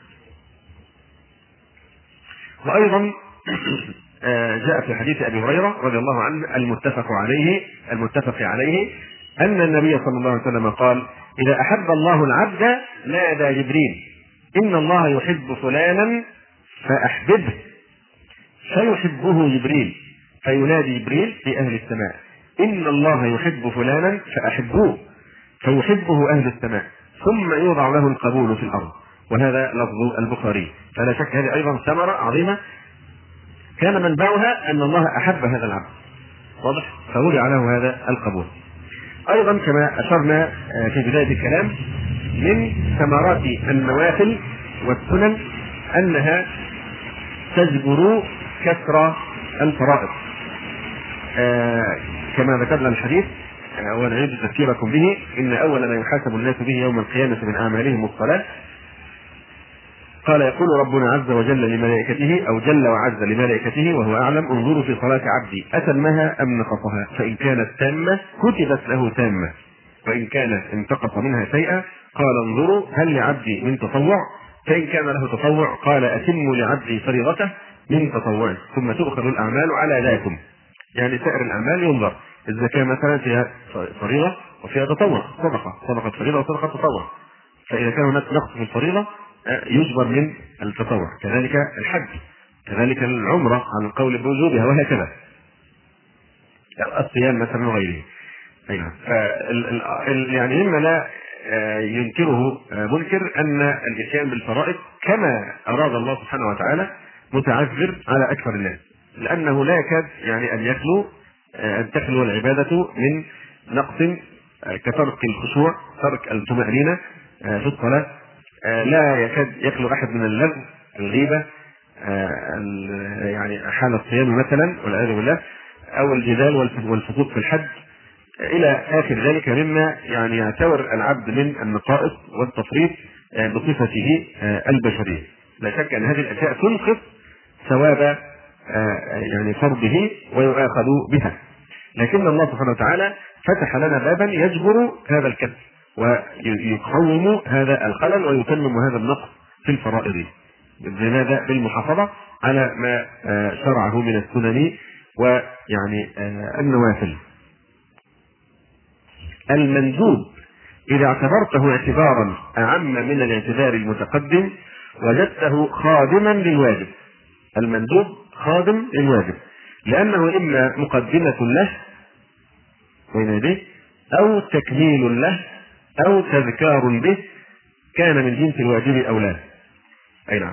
وأيضا جاء في حديث أبي هريرة رضي الله عنه المتفق عليه أن النبي صلى الله عليه وسلم قال: إذا أحب الله العبد نادى جبريل: إن الله يحب فلانا فأحببه، فيحبه جبريل، فينادي جبريل في أهل السماء: إن الله يحب فلانا فأحبوه، فيحبه أهل السماء، ثم يوضع له القبول في الأرض. وهذا لفظ البخاري. فلا شك هذه أيضا ثمرة عظيمة كان منبعها أن الله أحب هذا العبد. واضح؟ فوضع له هذا القبول. أيضا كما أشرنا في بداية الكلام من ثمرات النوافل والسنن أنها تجبر كسر الفرائض. كما ذكرنا الحديث ونعيد تذكيركم به: إن أول ما يحاسب الناس به يوم القيامة من أعمالهم الصلاة. قال: يقول ربنا عز وجل لملائكته، أو جل وعز لملائكته وهو أعلم: انظروا في صلاة عبدي أتمها أم نقصها، فإن كانت تامة كتبت له تامة، وإن كانت انتقص منها شيئا قال: انظروا هل لعبدي من تطوع، فإن كان له تطوع قال: أتموا لعبدي فريضته من تطوعه، ثم تؤخذ الأعمال على ذاكم. يعني سائر الأعمال ينظر، الزكاة مثلا فيها فريضة وفيها تطوع، صدقة فريضة وصدقة تطوع، فإذا كان هناك نقص في الفريضة يجبر من التطوع. كذلك الحج، كذلك العمرة على القول بوجوبها، وهكذا الصيام مثلا وغيره. يعني مما لا ينكره منكر أن الإتيان بالفرائض كما أراد الله سبحانه وتعالى متعذر على أكثر الناس، لأنه لا يكاد يعني أن تخلو العبادة من نقص كترك الخشوع، ترك الطمأنينة في الصلاة. لا يكاد يخلو أحد من اللغو، الغيبة، يعني حال الصيام مثلا والعياذ بالله، أو الجدال والفسوق في الحج، إلى آخر ذلك مما يعني يعتبر العبد من النقائص والتفريط بصفته البشرية. لا شك أن هذه الأشياء تنقص ثواب يعني فرضه ويؤاخذ بها، لكن الله سبحانه وتعالى فتح لنا بابا يجبر هذا الكسر ويقوم هذا الخلل ويتمم هذا النقص في الفرائض. لماذا؟ بالمحافظة على ما شرعه من السنن ويعني النوافل. المندوب إذا اعتبرته اعتبارا أعم من الاعتبار المتقدم وجدته خادما للواجب. المندوب خادم للواجب، لأنه إما مقدمة له أو تكميل له أو تذكار به، كان من جنس الواجب أو لا. أي نعم.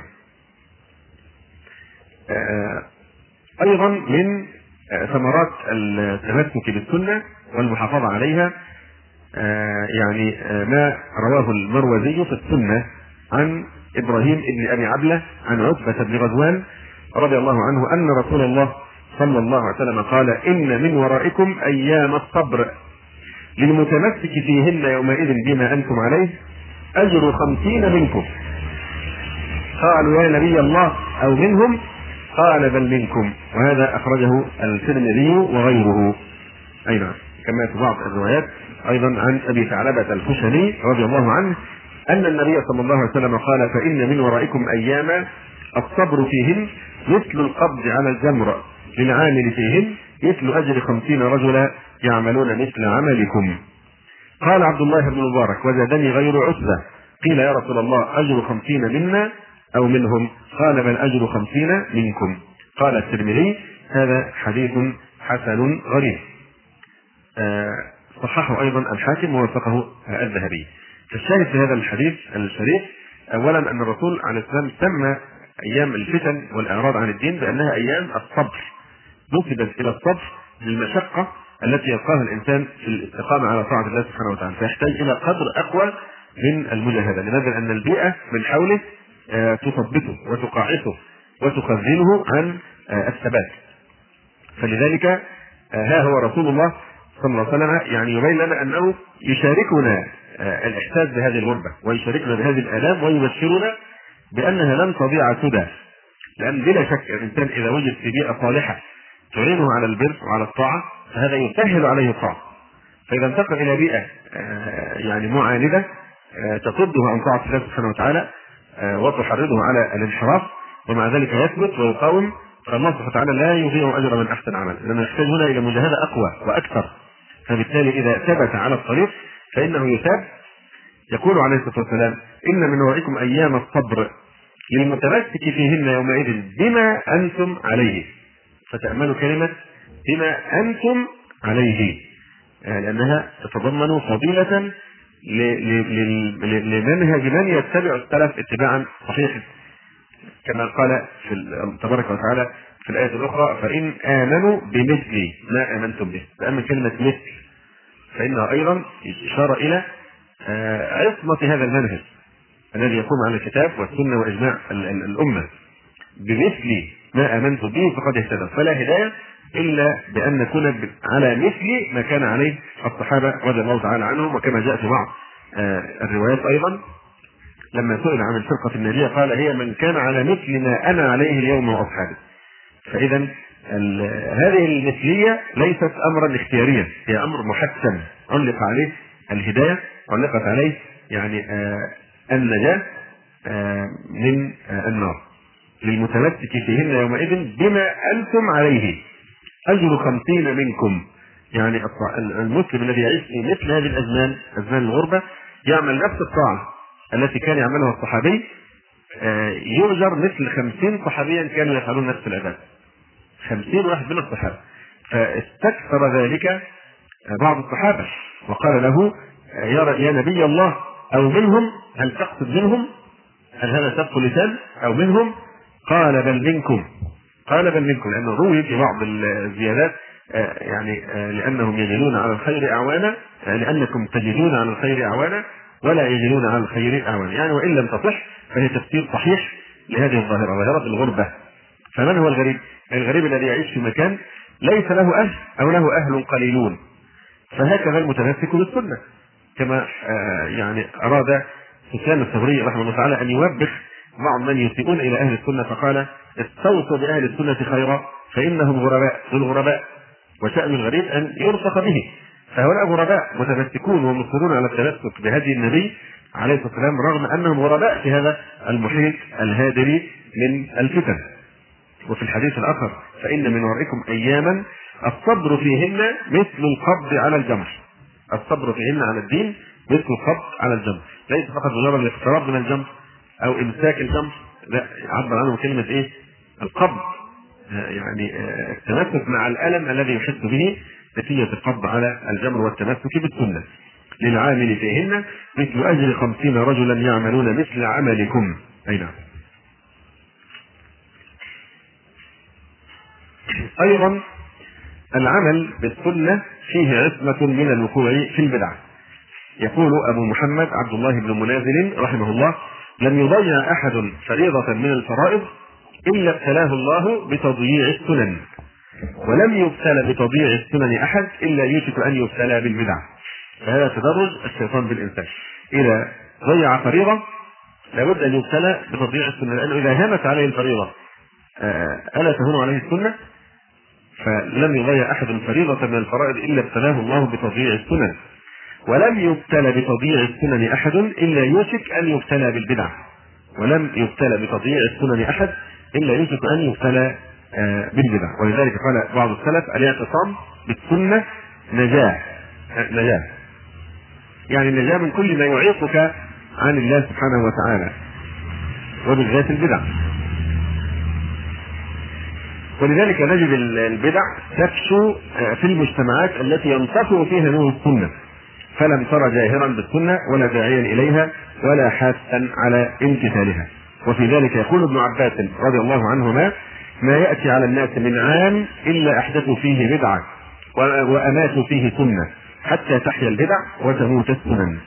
أيضا من ثمرات التمسك بالسنة والمحافظة عليها يعني ما رواه المروزي في السنة عن إبراهيم بن أبي عبلة عن عتبة بن غزوان رضي الله عنه أن رسول الله صلى الله عليه وسلم قال: إن من ورائكم أيام الصبر للمتمسك فيهن يومئذ بما أنتم عليه أجر 50 منكم. قالوا: يا نبي الله أو منهم؟ قال: بل منكم. وهذا أخرجه الترمذي وغيره. أي نعم. كما في بعض الروايات أيضا عن أبي ثعلبة الخشني رضي الله عنه أن النبي صلى الله عليه وسلم قال: فإن من ورائكم أياما الصبر فيهن مثل القبض على الجمر للعامل فيهن مثل أجر 50 رجلا يعملون مثل عملكم. قال عبد الله بن مبارك: وزادني غير عتبة. قيل: يا رسول الله أجر 50 منا أو منهم؟ قال: بل أجر 50 منكم. قال الترمذي: هذا حديث حسن غريب. صححه أيضا الحاكم ووثقه الذهبي. فالشاهد في هذا الحديث الشريف أولا أن الرسول عليه السلام سمى أيام الفتن والإعراض عن الدين بأنها أيام الصبر، نسبت إلى الصبر للمشقة التي يلقاها الإنسان في الاستقامة على طاعة الله سبحانه وتعالى، فيحتاج إلى قدر أقوى من المجاهدة. لماذا؟ لأن البيئة من حوله تثبته وتقاعسه وتخذله عن الثبات. فلذلك ها هو رسول الله صلى الله عليه وسلم يعني يبين لنا أنه يشاركنا الإحساس بهذه الغربة ويشاركنا بهذه الآلام ويبشرنا بأنها لن تضيع سدى. لأن بلا شك الإنسان إذا وجد في بيئة صالحة تعينه على البر وعلى الطاعة فهذا يسهل عليه الطاعة. فإذا انتقل إلى بيئة يعني معاندة تصده عن طاعة الله سبحانه وتعالى وتحرضه على الانحراف ومع ذلك يثبت ويقاوم، فالله سبحانه وتعالى لا يضيع أجر من أحسن عمل، لأنه يحتاج هنا إلى مجاهدة أقوى وأكثر. فبالتالي إذا ثبت على الطريق فإنه يثاب. يقول عليه الصلاة والسلام: إن من ورائكم أيام الصبر للمتمسك فيهن يومئذ بما أنتم عليه. فتأملوا كلمة بما أنتم عليه، لأنها تتضمن فضيلة لمنهج من يتبع السلف اتباعا صحيحا، كما قال تبارك وتعالى في الآية الأخرى: فإن آمنوا بمثل ما آمنتم به. فأما كلمة مثل فإنها أيضا إشارة إلى عصمة هذا المنهج الذي يقوم على الكتاب والسنة وإجماع الأمة. بمثل ما آمنت به فقد اهتدوا. فلا هداية إلا بأن نكون على مثل ما كان عليه الصحابة رضي الله تعالى عنهم. وكما جاء في بعض الروايات أيضا لما سئل عن الفرقة الناجية قال هي من كان على مثل ما أنا عليه اليوم وأصحابي. فإذا هذه المثلية ليست أمرا اختياريا، هي أمر محتم علق عليه الهداية، علقت عليه يعني النجاة من النار للمتمسك فيهن يومئذ بما أنتم عليه أجر 50 منكم. يعني المسلم الذي يعيش في مثل هذه الأزمان، أزمان الغربة، يعمل نفس الطاعة التي كان يعملها الصحابي، يؤجر مثل 50 صحابيا كانوا يفعلون نفس العبادة، 50 واحد من الصحابة. فاستكثر ذلك بعض الصحابة وقال له يا نبي الله أو منهم، هل تقصد منهم؟ هل هذا سبق لسان أو منهم؟ قال بل منكم، قال بل منكم، لأنه روي في بعض الزيادات يعني لأنهم يجدون على الخير أعوانا، لأنكم تجدون على الخير أعوانا ولا يجدون على الخير أعوانا، يعني وإن لم تصح فهي تفسير صحيح لهذه الظاهرة، ظاهرة الغربة. فمن هو الغريب؟ الغريب الذي يعيش في مكان ليس له أهل أو له أهل قليلون. فهكذا المتمسك بالسنة، كما يعني أراد سفيان الثوري رحمه الله تعالى أن يوبخ بعض من يسيئون إلى أهل السنة فقال استوصوا بأهل السنة خيرا فإنهم غرباء للغرباء، وشأن الغريب أن يرفق به. فهؤلاء غرباء متمسكون ومصرون على التمسك بهدي النبي عليه الصلاة والسلام رغم أنهم غرباء في هذا المحيط الهادر من الفتن. وفي الحديث الآخر فإن من ورائكم أياما الصبر فيهن مثل القبض على الجمر. الصبر فيهن على الدين مثل القبض على الجمر، ليس فقط مجرد الاقتراب من الجمر أو إمساك الجمر، لا، عبر عنه كلمة إيه؟ القبض، يعني التمسك مع الألم الذي يحس به نتيجة القبض على الجمر والتمسك بالسنة. للعامل فيهن مثل أجر 50 رجلا يعملون مثل عملكم. أي نعم. أيضا العمل بالسنة فيه عصمة من الوقوع في البدع. يقول أبو محمد عبد الله بن منازل رحمه الله لم يضيع أحد فريضة من الفرائض إلا ابتلاه الله بتضييع السنن، ولم يبتلى بتضييع السنن أحد إلا يوشك أن يبتلى بالبدع. فهذا تدرج الشيطان بالإنسان، إذا ضيع فريضة لابد أن يبتلى بتضييع السنة، لأنه إذا هامت عليه الفريضة ألا تهون عليه السنة؟ فلم يضيع أحد فريضة من الفرائض إلا ابتلاه الله بتضييع السنن، ولم يبتلى بتضييع السنن أحد إلا يوشك أن يبتلى بالبدع، ولم يبتلى بتضييع السنن أحد إلا يوشك أن يبتلى بالبدع. ولذلك قال بعض السلف الاعتصام بالسنة نجاة، نجاة يعني النجاة من كل ما يعيقك عن الله سبحانه وتعالى وبالذات البدع. ولذلك نجد البدع تفشو في المجتمعات التي ينتفع فيها نور السنة، فلم ترى جاهرا بالسنة ولا داعيا إليها ولا حاثا على امتثالها. وفي ذلك يقول ابن عباس رضي الله عنهما ما يأتي على الناس من عام إلا أحدثوا فيه بدعة وأماتوا فيه سنة حتى تحيا البدع وتموت السنن.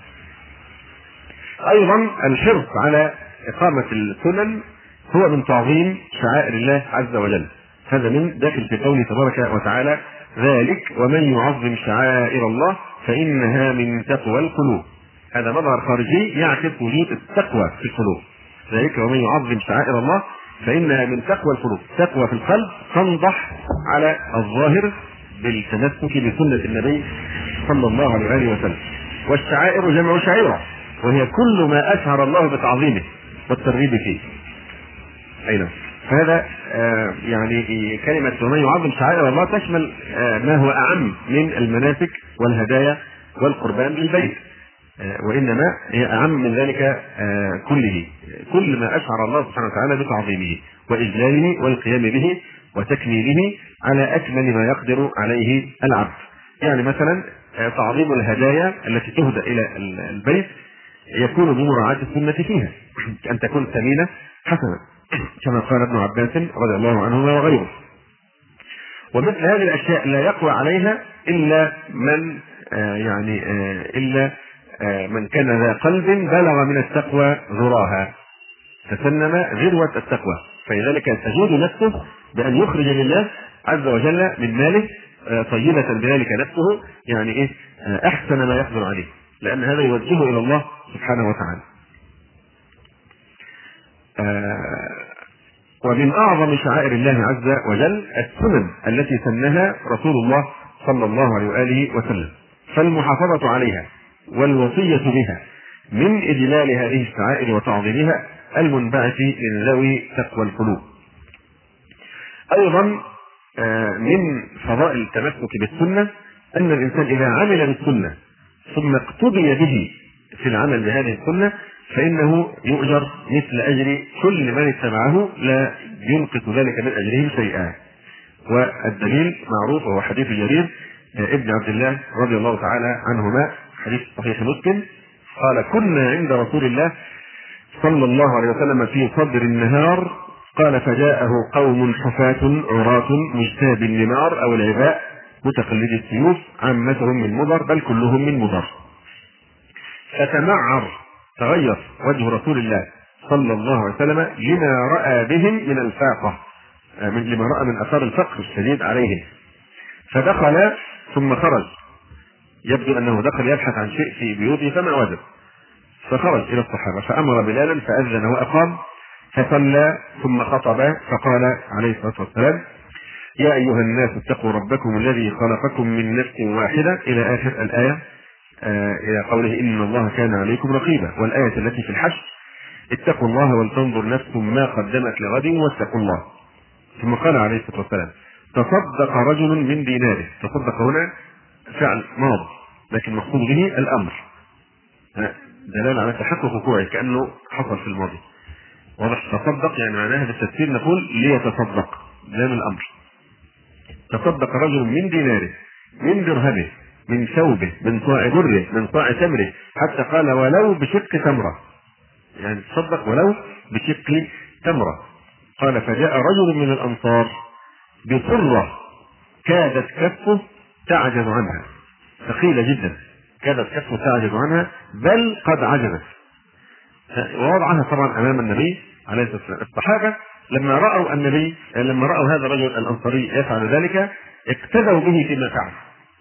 أيضا الحرص على إقامة السنن هو من تعظيم شعائر الله عز وجل، هذا من داخل في قوله تبارك وتعالى ذلك ومن يعظم شعائر الله فإنها من تقوى القلوب. هذا مظهر خارجي يعكس وجود التقوى في القلوب. ذلك ومن يعظم شعائر الله فإنها من تقوى القلوب. تقوى في القلب تنضح على الظاهر بالتمسك بسنة النبي صلى الله عليه وسلم. والشعائر جمع شعيرة، وهي كل ما أشعر الله بتعظيمه والترغيب فيه. أين هذا يعني كلمة ومن يعظم شعائر الله تشمل ما هو أعم من المناسك والهدايا والقربان للبيت، وإنما هي أعم من ذلك كله، كل ما أشعر الله سبحانه وتعالى بتعظيمه وإجلاله والقيام به وتكميله على أكمل ما يقدر عليه العبد. يعني مثلا تعظيم الهدايا التي تهدى إلى البيت يكون بمراعاة السنة فيها، أن تكون ثمينة حسنة كما قال ابن عباس رضي الله عنهما وغيره. ومثل هذه الأشياء لا يقوى عليها إلا من من كان ذا قلب بلغ من التقوى ذراها، تسنم ذروة التقوى، فلذلك تجود نفسه بأن يخرج لله عز وجل من ماله طيبة بذلك نفسه، يعني إيه أحسن ما يقدر عليه، لأن هذا يوجهه إلى الله سبحانه وتعالى. ومن أعظم شعائر الله عز وجل السنن التي سنها رسول الله صلى الله عليه وآله وسلم، فالمحافظة عليها والوصية بها من إجلال هذه الشعائر وتعظيمها المنبعث من ذوي تقوى القلوب. أيضا من فضائل التمسك بالسنة أن الإنسان إذا عمل بالسنة ثم اقتدي به في العمل بهذه السنة فإنه يؤجر مثل أجر كل من اتبعه، لا ينقص ذلك من أجرهم شيئا. والدليل معروف وهو حديث جرير ابن عبد الله رضي الله تعالى عنهما، حديث صحيح مسلم، قال: كنا عند رسول الله صلى الله عليه وسلم في صدر النهار، قال: فجاءه قوم حفاة عراة مجتاب النمار أو العباء متقلدي السيوف، عامتهم من مضر بل كلهم من مضر، فتمعر تغير وجه رسول الله صلى الله عليه وسلم لما رأى بهم من الفاقة، لما رأى من أثار الفقر الشديد عليهم، فدخل ثم خرج، يبدو أنه دخل يبحث عن شيء في بيوته فما وجد، فخرج إلى الصحابة فأمر بلالا فأذن وأقام فصلى ثم خطب فقال عليه الصلاة والسلام: يا أيها الناس اتقوا ربكم الذي خلقكم من نفس واحدة إلى آخر الآية، إلى قوله: إن الله كان عليكم رقيبا. والآية التي في الحشر: اتقوا الله ولتنظر نفس ما قدمت لغد واتقوا الله. ثم قال عليه الصلاة والسلام: تصدق رجل من ديناره. تصدق هنا فعل ماض لكن مقصود به الأمر، دلالة على تحقق وقوعه كأنه حصل في الماضي. واضح؟ تصدق يعني معناها بالتفسير نقول ليتصدق، ده من الأمر. تصدق رجل من ديناره، من درهمه، من ثوبه، من صاع بره، من صاع تمره، حتى قال: ولو بشق تمره، يعني تصدق ولو بشق تمره. قال: فجاء رجل من الأنصار بصرة كادت كفه تعجز عنها، ثقيلة جدا، كادت كفه تعجز عنها بل قد عجزت، ووضعها طبعا أمام النبي عليه الصلاة والسلام. الصحابة لما رأوا هذا الرجل الأنصاري يفعل ذلك اقتدوا به فيما فعل،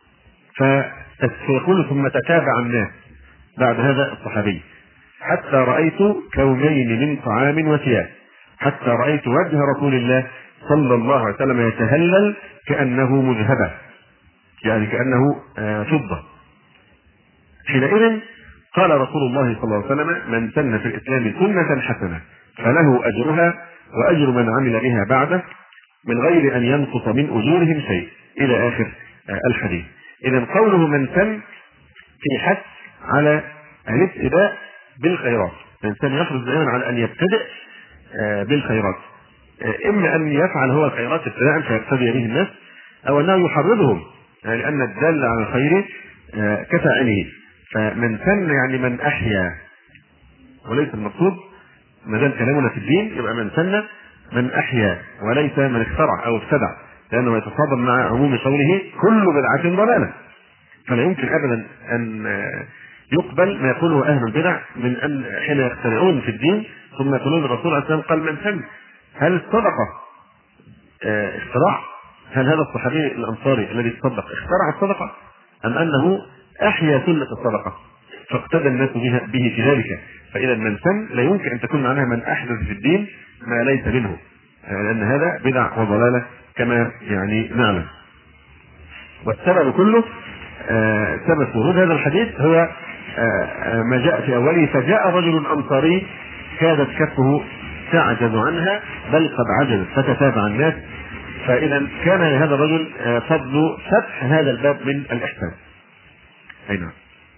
فيقول: ثم تتابع الناس بعد هذا الصحابي حتى رأيت كومين من طعام وثياب، حتى رأيت وجه رسول الله صلى الله عليه وسلم يتهلل كأنه مذهبة، يعني كأنه فضة. حينئذ قال رسول الله صلى الله عليه وسلم: من سن في الإسلام سنة حسنة فله أجرها وأجر من عمل بها بعده من غير أن ينقص من أجورهم شيء، إلى آخر الحديث. إذن قوله من سن في حث على الابتداء بالخيرات، الإنسان يحرص دائما على أن يبتدئ بالخيرات، إما أن يفعل هو الخيرات ابتداء فيقتدي به الناس، أو أنه يحرضهم، يعني أن الدال على الخير كفاعله. فمن سن يعني من أحيا، وليس المقصود ما دام كلامنا في الدين يبقى من سن من أحيا وليس من اخترع أو ابتدع، لأنه يتصادم مع عموم قوله: كل بدعة ضلالة. فلا يمكن أبدا أن يقبل ما يقوله أهل البدع من أن حين يخترعون في الدين ثم يقولون الرسول عليه السلام قال من سن. هل الصدقة اختراع؟ هل هذا الصحابي الأنصاري الذي تصدق اخترع الصدقة، أم أنه أحيا سنة الصدقة فاقتدى الناس به في ذلك؟ فإذا من سن لا يمكن أن تكون معناها من أحدث في الدين ما ليس منه، لأن هذا بدع وضلالة كما يعني نعلم. والسبب كله سبب ورود هذا الحديث هو ما جاء في أوله: فجاء رجل أنصاري كادت كفه تعجز عنها بل قد عجزت فتتابع الناس. فإذا كان لهذا الرجل فضل فتح هذا الباب من الإحسان. أي نعم.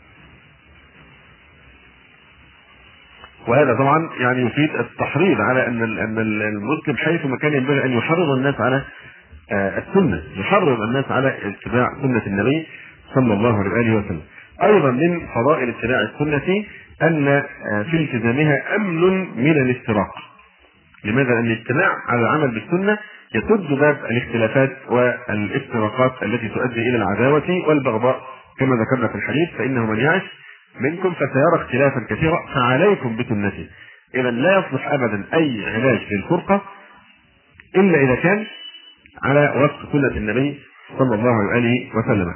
وهذا طبعا يعني يفيد التحريض على أن المسلم حيث ما كان ينبغي أن يحرض الناس على السنة، يحرض الناس على اتباع سنة النبي صلى الله عليه وسلم. أيضا من فضائل اتباع السنة أن في التزامها أمن من الافتراق. لماذا؟ أن الاجتماع على العمل بالسنة يسد باب الاختلافات والافتراقات التي تؤدي إلى العداوة والبغضاء كما ذكرنا في الحديث: فإنه من يعش منكم فسيرى اختلافا كثيرا فعليكم بسنتي. إذا لا يصلح أبدا أي علاج للفرقة إلا إذا كان على وفق سنة النبي صلى الله عليه وسلم.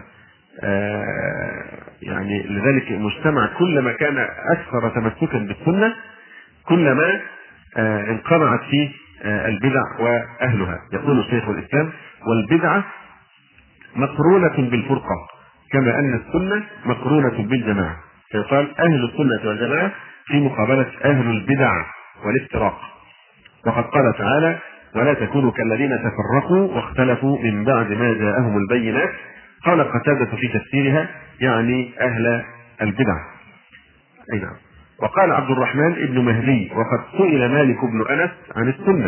يعني لذلك المجتمع كلما كان أكثر تمسكا بالسنة كلما انقطعت فيه البدع وأهلها. يقول شيخ الإسلام: والبدعة مقرونة بالفرقة كما أن السنة مقرونة بالجماعة، فيقال أهل السنة والجماعة في مقابلة أهل البدع والافتراق. وقد قال تعالى: ولا تكونوا كالذين تفرقوا واختلفوا من بعد ما جاءهم البينات. قال قتادة في تفسيرها: يعني أهل البدع. أي نعم. وقال عبد الرحمن بن مهدي: وقد سئل مالك بن أنس عن السنة.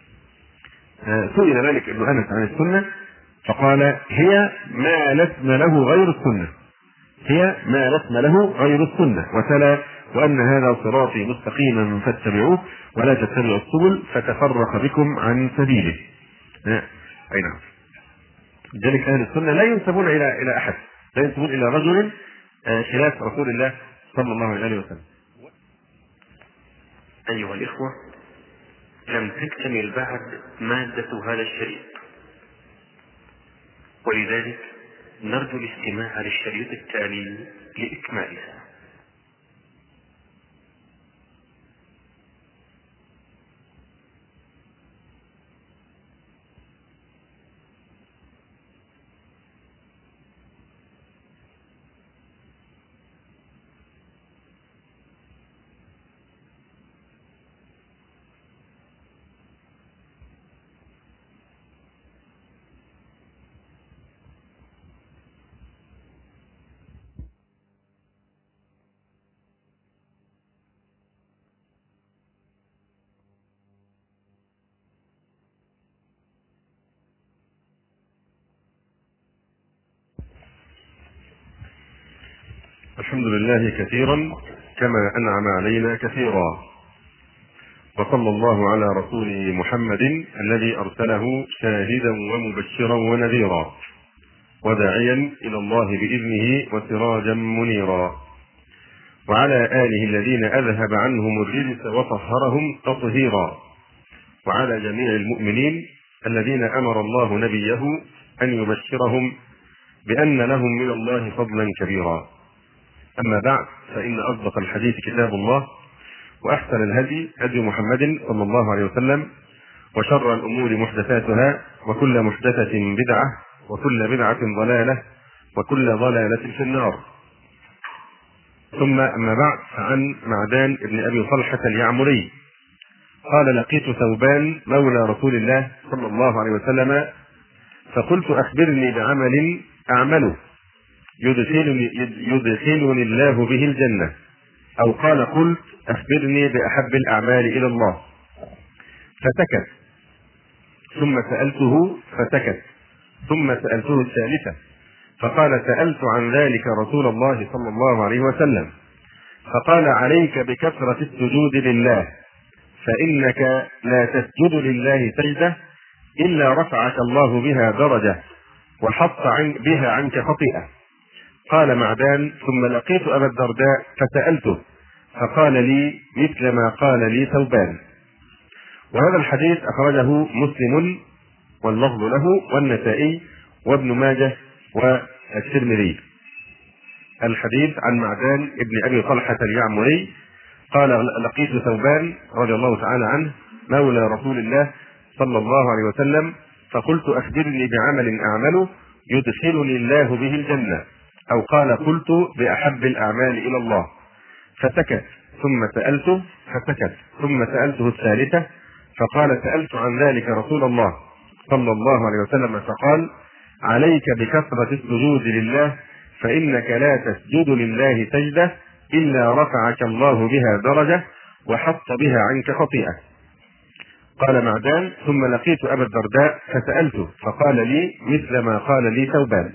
سئل مالك بن أنس عن السنة فقال: هي ما لا اسم له غير السنة. هي ما لا اسم له غير السنة. وتلا: وأن هذا صراطي مستقيما فاتبعوه ولا تتبعوا السبل فتفرق بكم عن سبيله. أي نعم. لذلك أهل السنة لا ينسبون إلى أحد، لا ينسبون إلى رجل خلاف رسول الله صلى الله عليه وسلم. أيها الإخوة، لم تكتمل بعد مادة هذا الشريط، ولذلك نرجو الاستماع للشريط التالي لإكمالها. الحمد لله كثيرا كما أنعم علينا كثيرا، وصلى الله على رسوله محمد الذي أرسله شاهدا ومبشرا ونذيرا وداعيا إلى الله بإذنه وسراجا منيرا، وعلى آله الذين أذهب عنهم الرجس وطهرهم تطهيرا، وعلى جميع المؤمنين الذين أمر الله نبيه أن يبشرهم بأن لهم من الله فضلا كبيرا. أما بعد، فإن أصدق الحديث كتاب الله، وأحسن الهدي هدي محمد صلى الله عليه وسلم، وشر الأمور محدثاتها، وكل محدثة بدعة، وكل بدعة ضلالة، وكل ضلالة في النار. ثم أما بعد، فعن معدان بن أبي طلحة اليعمري قال: لقيت ثوبان مولى رسول الله صلى الله عليه وسلم فقلت: أخبرني بعمل أعمله يدخلني الله به الجنة، أو قال: قلت: أخبرني بأحب الأعمال إلى الله. فسكت، ثم سألته فسكت، ثم سألته الثالثة فقال: سألت عن ذلك رسول الله صلى الله عليه وسلم فقال: عليك بكثرة السجود لله، فإنك لا تسجد لله سجدة إلا رفعك الله بها درجة وحط بها عنك خطيئة. قال معدان: ثم لقيت أبا الدرداء فسألته فقال لي مثل ما قال لي ثوبان. وهذا الحديث أخرجه مسلم واللفظ له، والنسائي، وابن ماجه، والترمذي. الحديث عن معدان ابن أبي طلحة اليعمري قال: لقيت ثوبان رضي الله تعالى عنه مولى رسول الله صلى الله عليه وسلم فقلت: أخبرني بعمل أعمله يدخلني الله به الجنة، أو قال: قلت: بأحب الأعمال إلى الله. فسكت، ثم سألته فسكت، ثم سألته الثالثة فقال: سألت عن ذلك رسول الله صلى الله عليه وسلم فقال: عليك بكثرة السجود لله، فإنك لا تسجد لله سجدة إلا رفعك الله بها درجة وحط بها عنك خطيئة. قال معدان: ثم لقيت أبا الدرداء فسألته فقال لي مثل ما قال لي ثوبان.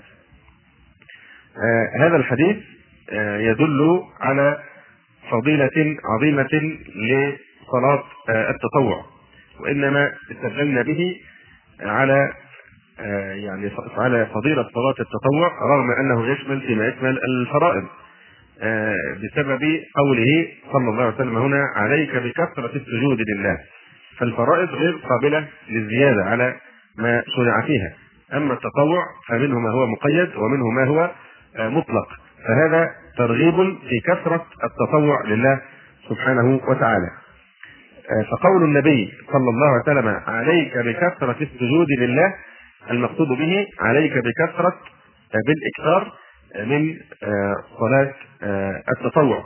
هذا الحديث يدل على فضيلة عظيمة لصلاة التطوع، وإنما استدلنا به على على فضيلة صلاة التطوع رغم أنه يشمل فيما يشمل الفرائض، بسبب قوله صلى الله عليه وسلم هنا: عليك بكثرة السجود لله. فالفرائض غير قابلة للزيادة على ما شرع فيها. أما التطوع فمنه ما هو مقيد ومنه ما هو مطلق، فهذا ترغيب في كثرة التطوع لله سبحانه وتعالى. فقول النبي صلى الله عليه وسلم عليك بكثرة السجود لله، المقصود به عليك بكثرة بالإكثار من صلاة التطوع.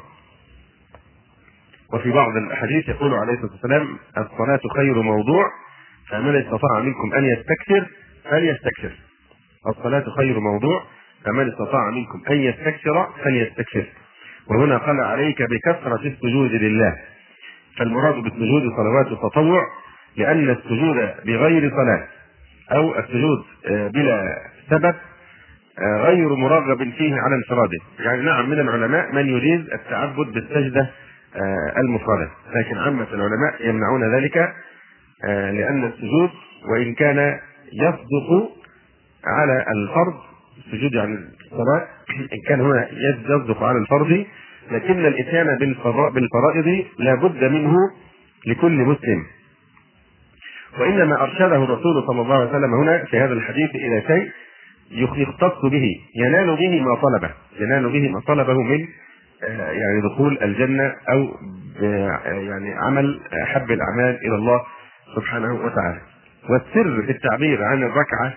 وفي بعض الأحاديث يقول عليه الصلاة والسلام الصلاة خير موضوع فمن استطاع منكم أن يستكثر فليستكثر. الصلاة خير موضوع فمن استطاع منكم أن يستكثر فليستكثر. وهنا قال عليك بكثرة السجود لله، فالمراد بالسجود صلوات التطوع، لأن السجود بغير صلاة أو السجود بلا سبب غير مرغب فيه على انفراده. يعني نعم من العلماء من يجيز التعبد بالسجدة المفردة، لكن عامة العلماء يمنعون ذلك، لأن السجود وإن كان يصدق على الفرض، السجود يعني الصلاة إن كان هنا يصدق على الفرض، لكن الإتيان بالفرائض لا بد منه لكل مسلم. وإنما أرشده الرسول صلى الله عليه وسلم هنا في هذا الحديث إلى شيء يختص به ينال به ما طلبه من يعني دخول الجنة أو يعني عمل أحب الأعمال إلى الله سبحانه وتعالى. والسر في التعبير عن الركعة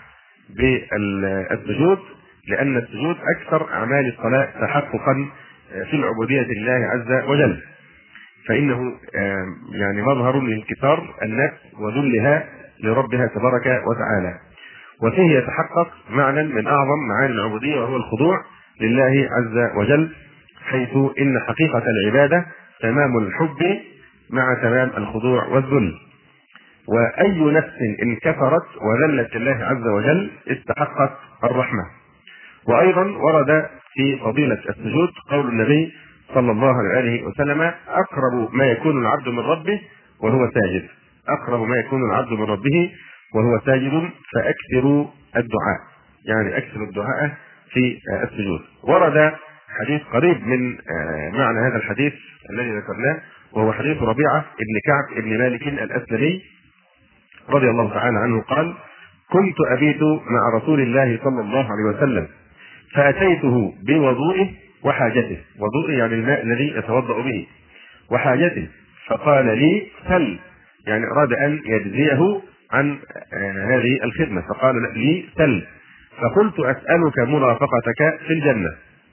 بالسجود لأن السجود أكثر أعمال الصلاة تحققا في العبودية لله عز وجل، فإنه يعني مظهر لانكسار النفس وذلها لربها تبارك وتعالى. وفيه يتحقق معنى من أعظم معاني العبودية وهو الخضوع لله عز وجل، حيث إن حقيقة العبادة تمام الحب مع تمام الخضوع والذل. وأي نفس انكسرت وذلت لله عز وجل استحقت الرحمة. وأيضا ورد في فضيلة السجود قول النبي صلى الله عليه وسلم أقرب ما يكون العبد من ربه وهو ساجد، أقرب ما يكون العبد من ربه وهو ساجد فأكثروا الدعاء، يعني أكثروا الدعاء في السجود. ورد حديث قريب من معنى هذا الحديث الذي ذكرناه، وهو حديث ربيعة بن كعب بن مالك الأسلمي رضي الله تعالى عنه قال: كنت أبيت مع رسول الله صلى الله عليه وسلم فأتيته بوضوئه وحاجته، وضوء يعني الماء الذي يتوضأ به، وحاجته، فقال لي سل، يعني أراد أن يجزيه عن هذه الخدمة، فقال لي سل، فقلت أسألك مرافقتك في الجنة.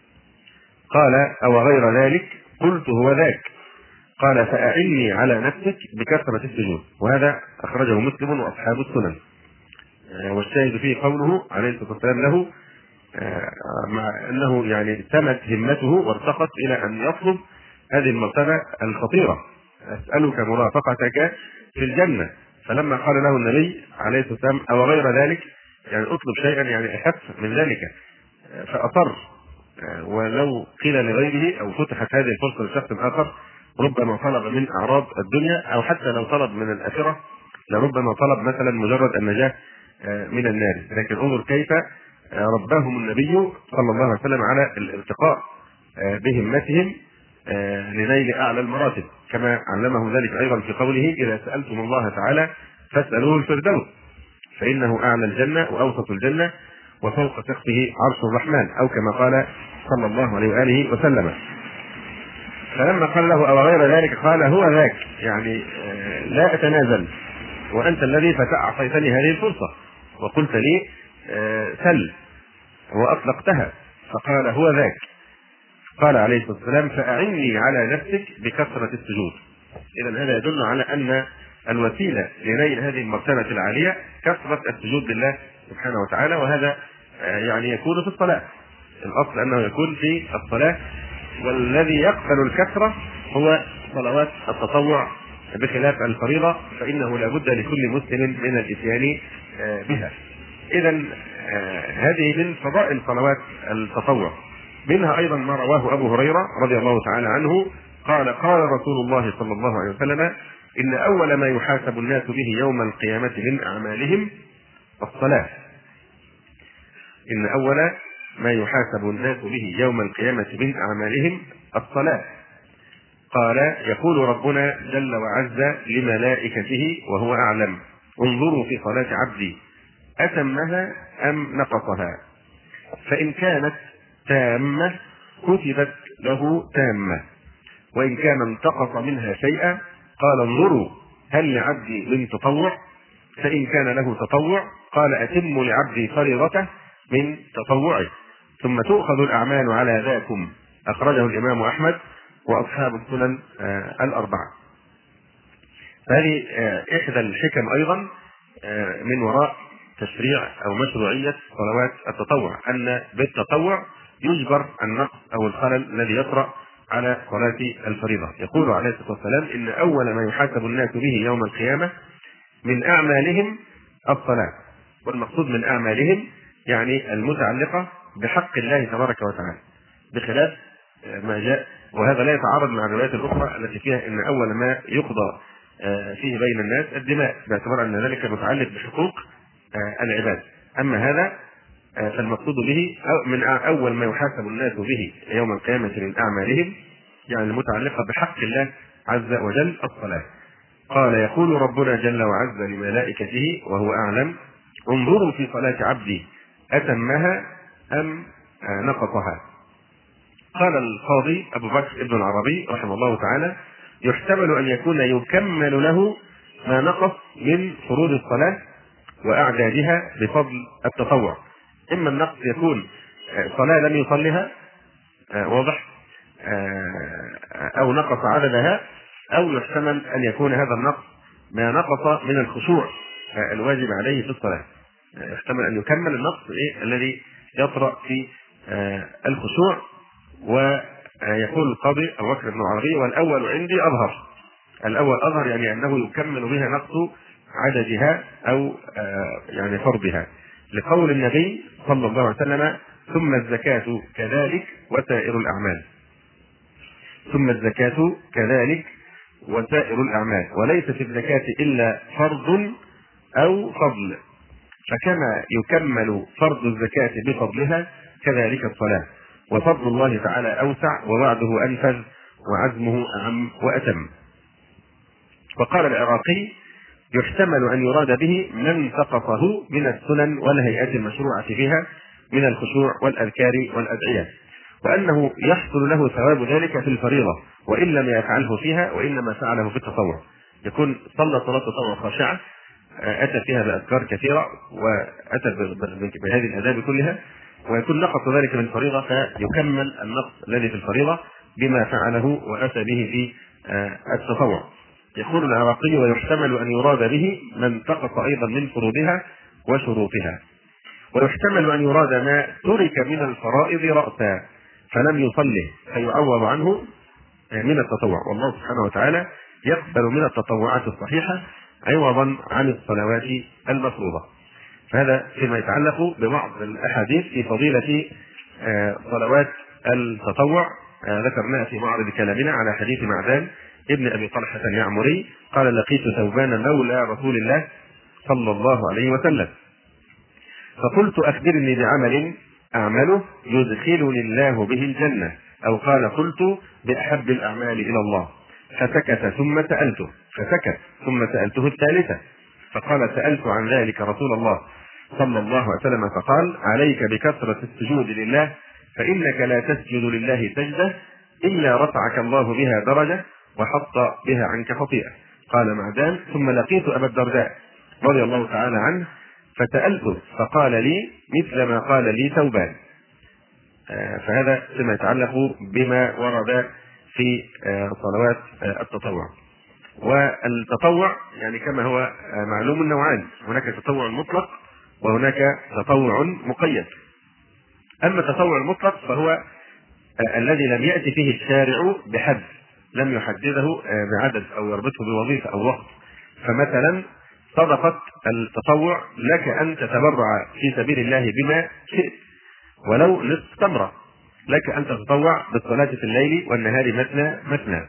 قال أو غير ذلك؟ قلت هو ذاك. قال فأعني على نفسك بكثرة السجود. وهذا أخرجه مسلم وأصحاب السنن. والشاهد فيه قوله عليه الصلاة والسلام له مع أنه يعني تمت همته وارتقت إلى أن يطلب هذه المرتبة الخطيرة: أسألك مرافقتك في الجنة. فلما قال له النبي عليه الصلاة والسلام أو غير ذلك، يعني اطلب شيئا يعني أخف من ذلك، فأصر. ولو قيل لغيره أو فتحت هذه الفرصة لشخص آخر ربما طلب من أعراض الدنيا، أو حتى لو طلب من الآخرة لربما طلب مثلا مجرد النجاة من النار. لكن انظر كيف رباهم النبي صلى الله عليه وسلم على الارتقاء بهمتهم لنيل أعلى المراتب، كما علمهم ذلك أيضا في قوله: إذا سألتم الله تعالى فاسألوه الفردوس فإنه أعلى الجنة وأوسط الجنة وفوق سقفه عرش الرحمن، أو كما قال صلى الله عليه وآله وسلم. فلما قال له أو غير ذلك قال هو ذاك، يعني لا أتنازل، وأنت الذي أعطيتني هذه الفرصة وقلت لي سل وأطلقتها، فقال هو ذاك. قال عليه الصلاة والسلام فأعني على نفسك بكثرة السجود. إذا هذا يدل على أن الوسيلة لنيل هذه المرتبة العالية كثرة السجود لله سبحانه وتعالى، وهذا يعني يكون في الصلاة، الأصل أنه يكون في الصلاة، والذي يقبل الكثرة هو صلوات التطوع بخلاف الفريضة، فإنه لا بد لكل مسلم من الإتيان بها. إذا هذه من فضائل صلوات التطوع. منها أيضا ما رواه أبو هريرة رضي الله تعالى عنه قال: قال رسول الله صلى الله عليه وسلم: إن أول ما يحاسب الناس به يوم القيامة من أعمالهم الصلاة. إن أول ما يحاسب الناس به يوم القيامة من أعمالهم الصلاة. قال: يقول ربنا جل وعز لملائكته وهو أعلم: انظروا في صلاة عبدي أتمها أم نقصها؟ فإن كانت تامة كتبت له تامة، وإن كان انتقص منها شيئا قال انظروا هل لعبدي من تطوع؟ فإن كان له تطوع قال أتم لعبدي فريضته من تطوعه، ثم تؤخذ الأعمال على ذاكم. أخرجه الإمام أحمد وأصحاب السنن الأربعة. هذه إحدى الحكم أيضا من وراء تشريع أو مشروعية صلوات التطوع، أن بالتطوع يجبر النقص أو الخلل الذي يطرأ على صلاة الفريضة. يقول عليه الصلاة والسلام إن أول ما يحاسب الناس به يوم القيامة من أعمالهم الصلاة، والمقصود من أعمالهم يعني المتعلقة بحق الله تبارك وتعالى، بخلاف ما جاء، وهذا لا يتعارض مع الروايات الأخرى التي فيها إن أول ما يقضى فيه بين الناس الدماء، باعتبار أن ذلك متعلق بحقوق العباد. أما هذا فالمقصود به من أول ما يحاسب الناس به يوم القيامة من أعمالهم يعني المتعلقة بحق الله عز وجل الصلاة. قال يقول ربنا جل وعز لملائكته وهو أعلم انظروا في صلاة عبدي أتمها أم نقصها. قال القاضي أبو بكر ابن العربي رحمه الله تعالى يحتمل أن يكون يكمل له ما نقص من فروض الصلاة وأعدادها بفضل التطوع. إما النقص يكون صلاة لم يصلها واضح أو نقص عددها، أو يحتمل أن يكون هذا النقص ما نقص من الخشوع الواجب عليه في الصلاة. يحتمل أن يكمل النقص الذي يطرأ في الخشوع. ويقول القاضي أبو بكر بن العربي والأول عندي أظهر، الأول أظهر يعني أنه يكمل بها نقص عددها أو يعني فرضها، لقول النبي صلى الله عليه وسلم ثم الزكاة كذلك وسائر الأعمال، ثم الزكاة كذلك وسائر الأعمال، وليس في الزكاة إلا فرض أو فضل، فكما يكمل فرض الزكاة بفضلها كذلك الصلاة، وفضل الله تعالى أوسع ووعده أنفذ وعزمه أعم وأتم. وقال العراقي يحتمل أن يراد به من سقطه من السنن والهيئات المشروعة فيها من الخشوع والأذكار والأدعية، وأنه يحصل له ثواب ذلك في الفريضة وإن لم يفعله فيها وإنما فعله في التطوع. يكون صلى صلاة التطوع خاشعة أتى فيها بأذكار كثيرة وأتى بهذه الآداب كلها، ويكون نقص ذلك من الفريضة فيكمل النقص الذي في الفريضة بما فعله وأتى به في التطوع. يقول العراقي ويحتمل أن يراد به من سقط أيضا من فروضها وشروطها، ويحتمل أن يراد ما ترك من الفرائض رأسا فلم يصله فيعوض عنه من التطوع، والله سبحانه وتعالى يقبل من التطوعات الصحيحة عوضا عن الصلوات المفروضة. فهذا فيما يتعلق ببعض الأحاديث في فضيلة صلوات التطوع. ذكرناها في معرض كلامنا على حديث معدان ابن أبي طلحة اليعمري قال لقيت ثوبان مولى رسول الله صلى الله عليه وسلم فقلت أخبرني بعمل أعمله يدخلني الله به الجنة، أو قال قلت بأحب الأعمال إلى الله، فسكت ثم سألته، فسكت ثم سألته الثالثة فقال سألت عن ذلك رسول الله صلى الله عليه وسلم فقال عليك بكثرة السجود لله فإنك لا تسجد لله سجدة إلا رفعك الله بها درجة وحط بها عنك خطيئة. قال معدان ثم لقيت أبا الدرداء رضي الله تعالى عنه فسألته فقال لي مثل ما قال لي ثوبان. فهذا فيما يتعلق بما ورد في صلوات التطوع. والتطوع يعني كما هو معلوم نوعان، هناك تطوع مطلق وهناك تطوع مقيد. أما التطوع المطلق فهو الذي لم يأتي فيه الشارع بحد، لم يحدده بعدد أو يربطه بوظيفة أو وقت. فمثلا صدقة التطوع لك أن تتبرع في سبيل الله بما شئت ولو نصف تمرة، لك أن تتطوع بالصلاة في الليل والنهار مثنى مثنى.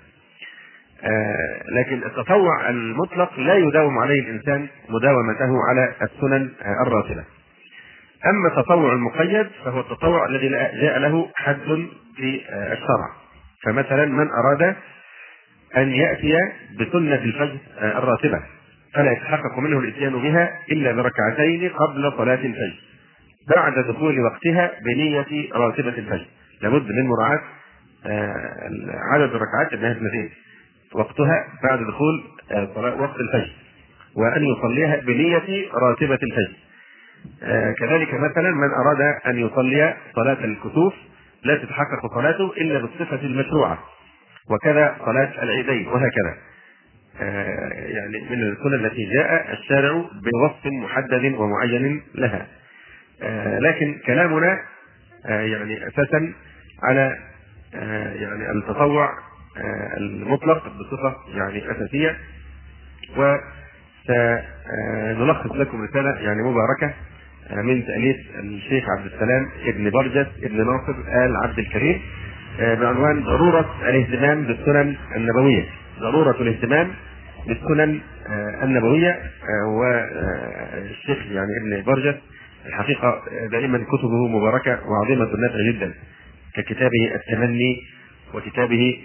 لكن التطوع المطلق لا يداوم عليه الإنسان مداومته على السنن الراتبة. أما التطوع المقيد فهو التطوع الذي جاء له حد في الشرع. فمثلا من أراد أن يأتي بسنة الفجر الراتبة فلا يتحقق منه الاتيان بها إلا بركعتين قبل صلاة الفجر بعد دخول وقتها بنية راتبة الفجر. لابد من مراعاة عدد الركعات انها 2 وقتها بعد دخول وقت الفجر، وأن يصليها بنية راتبة الفجر. كذلك مثلا من أراد أن يصلي صلاة الكسوف لا تتحقق صلاته إلا بالصفة المشروعة، وكذا صلاة العيدين، وهكذا. يعني من السنن التي جاء الشارع بوصف محدد ومعين لها. لكن كلامنا يعني أساسا على يعني التطوع المطلق بصفة يعني أساسية. وسنلخص لكم رسالة يعني مباركة من تأليف الشيخ عبد السلام ابن برجس ابن ناصر آل عبد الكريم بعنوان ضرورة الاهتمام بالسنن النبوية. ضرورة الاهتمام بالسنن النبوية. والشيخ يعني ابن برجس الحقيقة دائما كتبه مباركة وعظيمة النفع جدا، ككتابه التمني وكتابه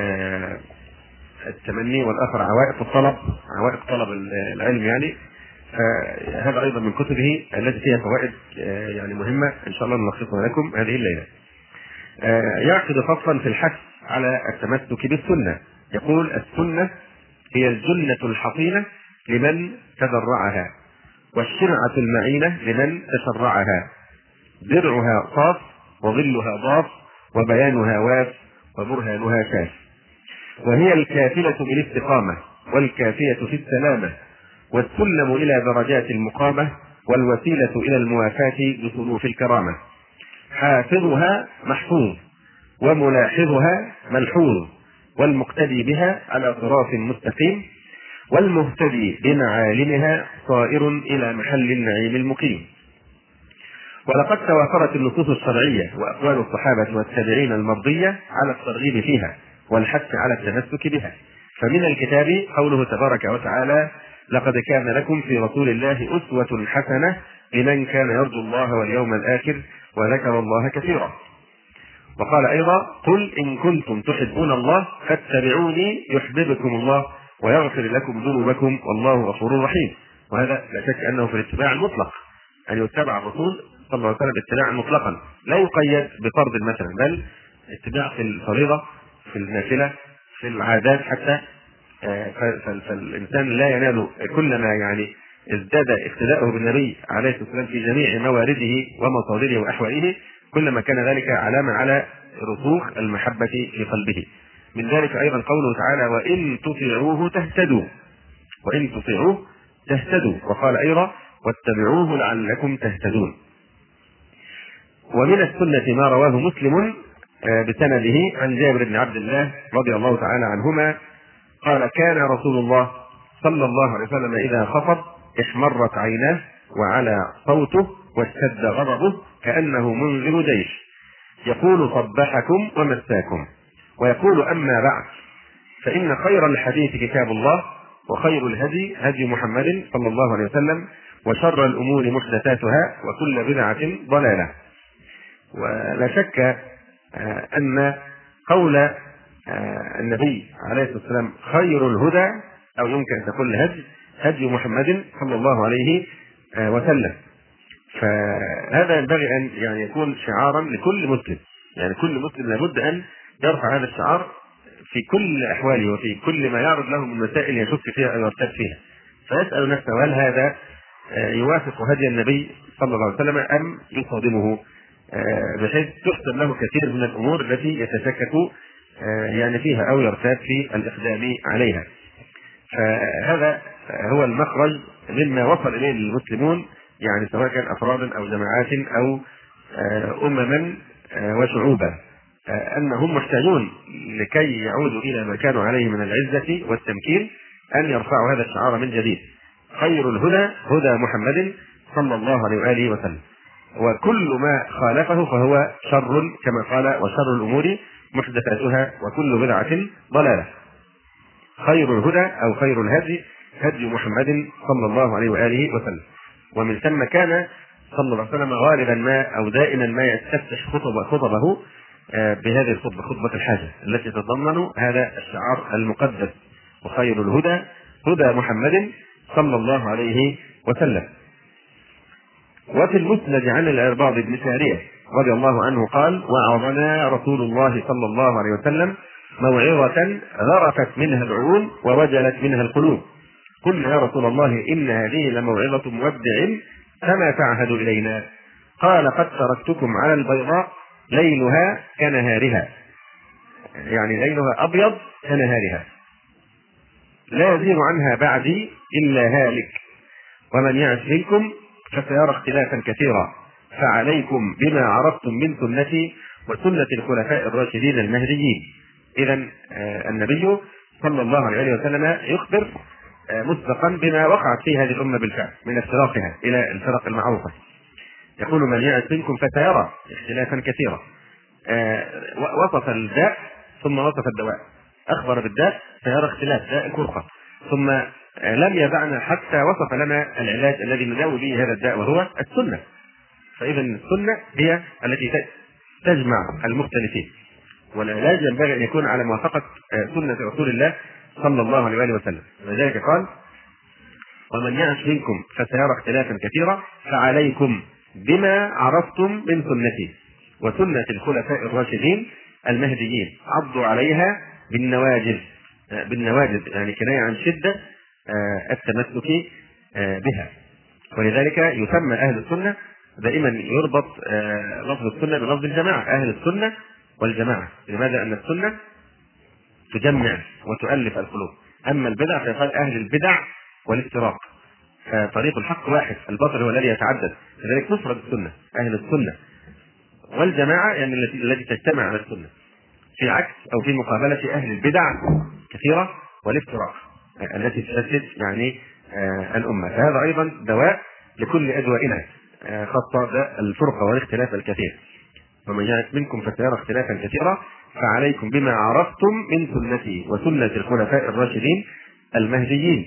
التمني، والآخر عوائق الطلب، عوائق طلب العلم يعني. هذا أيضا من كتبه التي فيها فوائد يعني مهمة إن شاء الله نلخصها لكم هذه الليلة. يعقد فصلا في الحث على التمسك بالسنة. يقول: السنة هي الجنة الحصينة لمن تذرعها، والشرعة المعينة لمن تشرعها، درعها صاف وظلها ضاف وبيانها واف وبرهانها شاف، وهي الكافلة بالاستقامة والكافية في السلامة، والسلم إلى درجات المقامة، والوسيلة إلى الموافاة بصنوف الكرامة. حافظها محفوظ وملاحظها ملحوظ، والمقتدي بها على صراط مستقيم، والمهتدي بمعالمها صائر إلى محل النعيم المقيم. ولقد توافرت النصوص الشرعية وأقوال الصحابة والتابعين المرضية على الترغيب فيها والحث على التمسك بها. فمن الكتاب قوله تبارك وتعالى: لقد كان لكم في رسول الله أسوة حسنة لمن كان يرجو الله واليوم الآخر وذكر الله كثيرا. وقال أيضا: قل إن كنتم تحبون الله فاتبعوني يحببكم الله ويغفر لكم ذنوبكم والله غفور رحيم. وهذا لا شك أنه في الاتباع المطلق، أن يتبع الرسول صلى الله عليه وسلم اتباعا مطلقا لا يقيد بفرض مثلا، بل اتباع في الفريضة، في النافلة، في العادات حتى. فالإنسان لا ينال كلما يعني ازداد اقتداؤه بالنبي عليه الصلاة والسلام في جميع موارده ومصادره وأحواله، كلما كان ذلك علامة على رسوخ المحبة في قلبه. من ذلك أيضا قوله تعالى: وإن تطيعوه تهتدوا، وإن تطيعوه تهتدوا. وقال أيضا: واتبعوه لعلكم تهتدون. ومن السنة ما رواه مسلم بسنده عن جابر بن عبد الله رضي الله تعالى عنهما قال: كان رسول الله صلى الله عليه وسلم إذا خطب احمرت عيناه وعلى صوته واشتد غضبه كأنه منذر جيش، يقول: صبحكم ومساكم. ويقول: أما بعد، فإن خير الحديث كتاب الله، وخير الهدي هدي محمد صلى الله عليه وسلم، وشر الأمور محدثاتها، وكل بدعة ضلالة. ولا شك أن قول النبي عليه الصلاة والسلام خير الهدى، أو يمكن أن تقول الهدي، هدي محمد صلى الله عليه وسلم. فهذا ينبغي أن يعني يكون شعارا لكل مسلم، يعني كل مسلم لابد أن يرفع هذا الشعار في كل أحواله وفي كل ما يعرض له من مسائل يشك فيها أو يرتاب فيها، فيسأل نفسه: هل هذا يوافق هدي النبي صلى الله عليه وسلم أم يصادمه، بحيث تحسب له كثير من الأمور التي يتشكك يعني فيها أو يرتاب في الإقدام عليها. فهذا هو المخرج مما وصل إليه المسلمون، يعني سواء كان أفرادا أو جماعات أو أمما وشعوبا، أنهم محتاجون لكي يعودوا إلى ما كانوا عليه من العزة والتمكين أن يرفعوا هذا الشعار من جديد: خير الهدى هدى محمد صلى الله عليه وآله وسلم، وكل ما خالفه فهو شر، كما قال: وشر الأمور محدثاتها وكل بدعة ضلالة. خير الهدى أو خير الهدي هدي محمد صلى الله عليه وآله وسلم. ومن ثم كان صلى الله عليه وسلم غالبا ما أو دائما ما يستفتح خطبه بهذه الخطبة، خطبة الحاجة، التي تتضمن هذا الشعار المقدس: وخير الهدى هدى محمد صلى الله عليه وسلم. وفي المسند عن العرباض بن سارية رضي الله عنه قال: وعظنا رسول الله صلى الله عليه وسلم موعظة غرفت منها العيون ووجلت منها القلوب. قلنا: يا رسول الله إن هذه لموعظة مودع فما تعهد إلينا؟ قال: قد تركتكم على البيضاء ليلها كنهارها، يعني ليلها أبيض كنهارها، لا يزيغ عنها بعدي إلا هالك، ومن يعش منكم فسيرى اختلافا كثيرا، فعليكم بما عرفتم من سنتي وسنة الخلفاء الراشدين المهديين. إذن النبي صلى الله عليه وسلم يخبر مسبقا بما وقعت فيه هذه الأمة بالفعل من افتراقها إلى الفرق المعروفة. يقول: من يعش منكم فسيرى اختلافا كثيرا. وصف الداء ثم وصف الدواء، أخبر بالداء سيرى اختلاف داء الفرقة، ثم لم يدعنا حتى وصف لنا العلاج الذي نداوي به هذا الداء وهو السنة. فإذا السنة هي التي تجمع المختلفين، والعلاج ينبغي أن يكون على موافقة سنة رسول الله صلى الله عليه وسلم. ولذلك قال: ومن يعش منكم فسيرى اختلافا كثيرا فعليكم بما عرفتم من سنتي وسنة الخلفاء الراشدين المهديين، عضوا عليها بالنواجذ. بالنواجذ يعني كناية عن شدة التمسك بها. ولذلك يسمى أهل السنة، دائما يربط لفظ السنة بلفظ الجماعة، أهل السنة والجماعة. لماذا؟ أن السنة تجمع وتؤلف القلوب، أما البدع فيقال أهل البدع والافتراق. طريق الحق واحد، الباطل هو الذي يتعدد، لذلك تفرد السنة أهل السنة، والجماعة يعني التي تجتمع على السنة، في عكس أو في مقابلة أهل البدع كثيرة والافتراق التي تشتت يعني الأمة. فهذا أيضا دواء لكل أدوائنا، خاصة الفرقة والاختلاف الكثير. ومن يعش منكم فسيرى اختلافا كثيرا فعليكم بما عرفتم من سنتي وسنة الخلفاء الراشدين المهديين.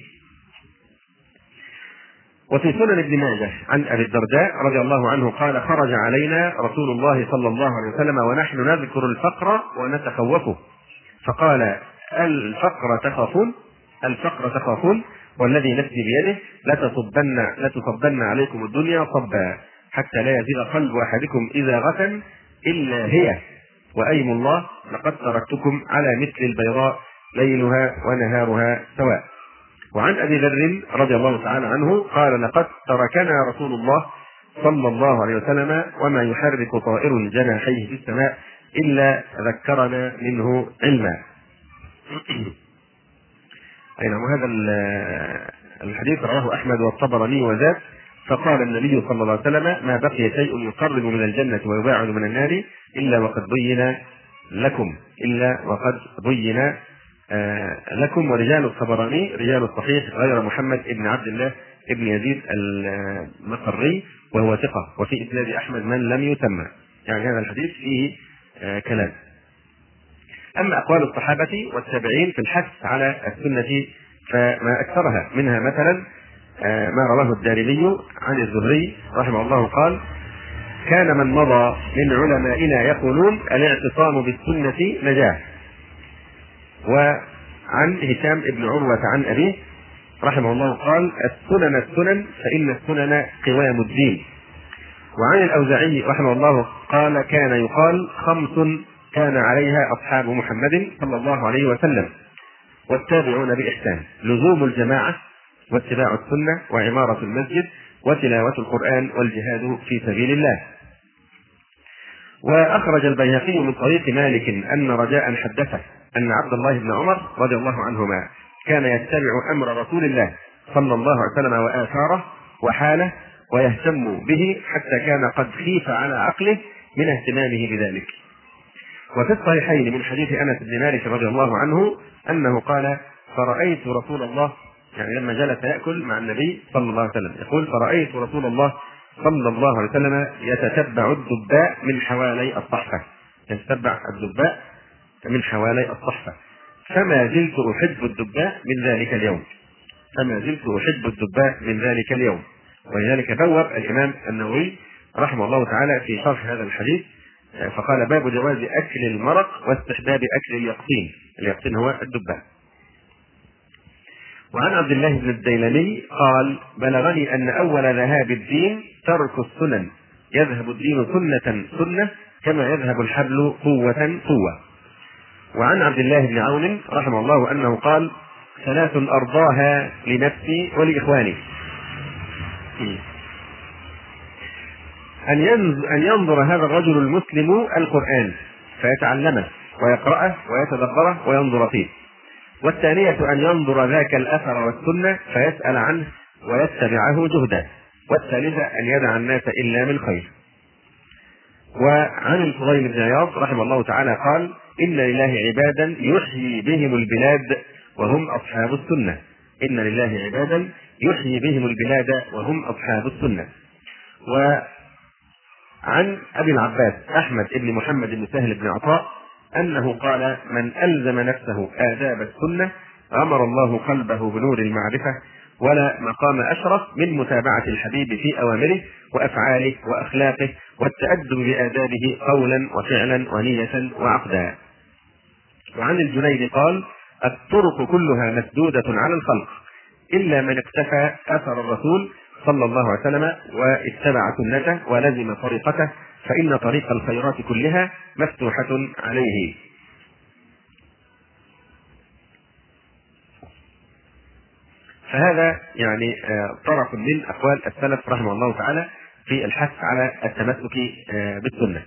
وفي سنن ابن ماجه عن أبي الدرداء رضي الله عنه قال: خرج علينا رسول الله صلى الله عليه وسلم ونحن نذكر الفقر ونتخوفه، فقال: الفقر تخافون والذي نفسي بيده لتصبن عليكم الدنيا صبا حتى لا يزيغ قلب أحدكم إذا غفن إلا هي، وأيم الله لقد تركتكم على مثل البيضاء ليلها ونهارها سواء. وعن أبي ذر رضي الله تعالى عنه قال: لقد تركنا رسول الله صلى الله عليه وسلم وما يحرك طائر جناحيه في السماء إلا ذكرنا منه علما. وهذا الحديث رواه أحمد والطبراني وزاد: فقال النبي صلى الله عليه وسلم: ما بقي شيء يقرب من الجنة ويباعد من النار إلا وقد بين لكم. ورجال الطبراني رجال الصحيح غير محمد بن عبد الله بن يزيد المقري وهو ثقة، وفي إسناد أحمد من لم يسمى. يعني هذا الحديث فيه كلام. أما أقوال الصحابة والتابعين في الحث على السنة فما أكثرها، منها مثلا ما رواه الدارمي عن الزهري رحمه الله قال: كان من مضى من علمائنا يقولون الاعتصام بالسنة نجاة. وعن هشام بن عروة عن أبيه رحمه الله قال: السنن فإن السنن قوام الدين. وعن الأوزاعي رحمه الله قال: كان يقال 5 كان عليها أصحاب محمد صلى الله عليه وسلم والتابعون بإحسان: لزوم الجماعة واتباع السنة وعمارة المسجد وتلاوة القرآن والجهاد في سبيل الله. وأخرج البيهقي من طريق مالك أن رجاء حدثه أن عبد الله بن عمر رضي الله عنهما كان يتبع أمر رسول الله صلى الله عليه وسلم وآثاره وحاله ويهتم به حتى كان قد خيف على عقله من اهتمامه بذلك. وفي الصحيحين من حديث أنس بن مالك رضي الله عنه أنه قال: فرأيت رسول الله، يعني لما جلس يأكل مع النبي صلى الله عليه وسلم، يقول: فرأيت رسول الله صلى الله عليه وسلم يتتبع الدباء من حوالي الصحفة، يتتبع الدباء من حوالي الصحفة، فما زلت أحب الدباء من ذلك اليوم. ولذلك بوب الإمام النووي رحمه الله تعالى في شرح هذا الحديث فقال: باب جواز أكل المرق واستحباب أكل اليقطين. اليقطين هو الدباء. وعن عبد الله بن الديلمي قال: بلغني أن أول ذهاب الدين ترك السنن، يذهب الدين سنة سنة كما يذهب الحبل قوة قوة. وعن عبد الله بن عون رحمه الله أنه قال: ثلاث أرضاها لنفسي ولإخواني: أن ينظر هذا الرجل المسلم القرآن فيتعلمه ويقرأه ويتدبره وينظر فيه. والثانية أن ينظر ذاك الأثر والسنة فيسأل عنه ويتبعه جهدا. والثالثة أن يدع الناس إلا من خير. وعن الفضيل بن عياض رحمه الله تعالى قال: إن لله عبادا يحيي بهم البلاد وهم أصحاب السنة. إن لله عبادا يحيي بهم البلاد وهم أصحاب السنة. وعن أبي العباس أحمد بن محمد بن سهل بن عطاء أنه قال: من ألزم نفسه آداب السنة غمر الله قلبه بنور المعرفة، ولا مقام أشرف من متابعة الحبيب في أوامره وأفعاله وأخلاقه والتأدب بآدابه قولا وفعلا ونية وعقدا. وعن الجنيد قال: الطرق كلها مسدودة على الخلق إلا من اقتفى أثر الرسول صلى الله عليه وسلم واتبع سنته ولزم طريقته، فإن طريق الخيرات كلها مفتوحة عليه. فهذا يعني طرف من أقوال السلف رحمه الله تعالى في الحث على التمسك بالسنة.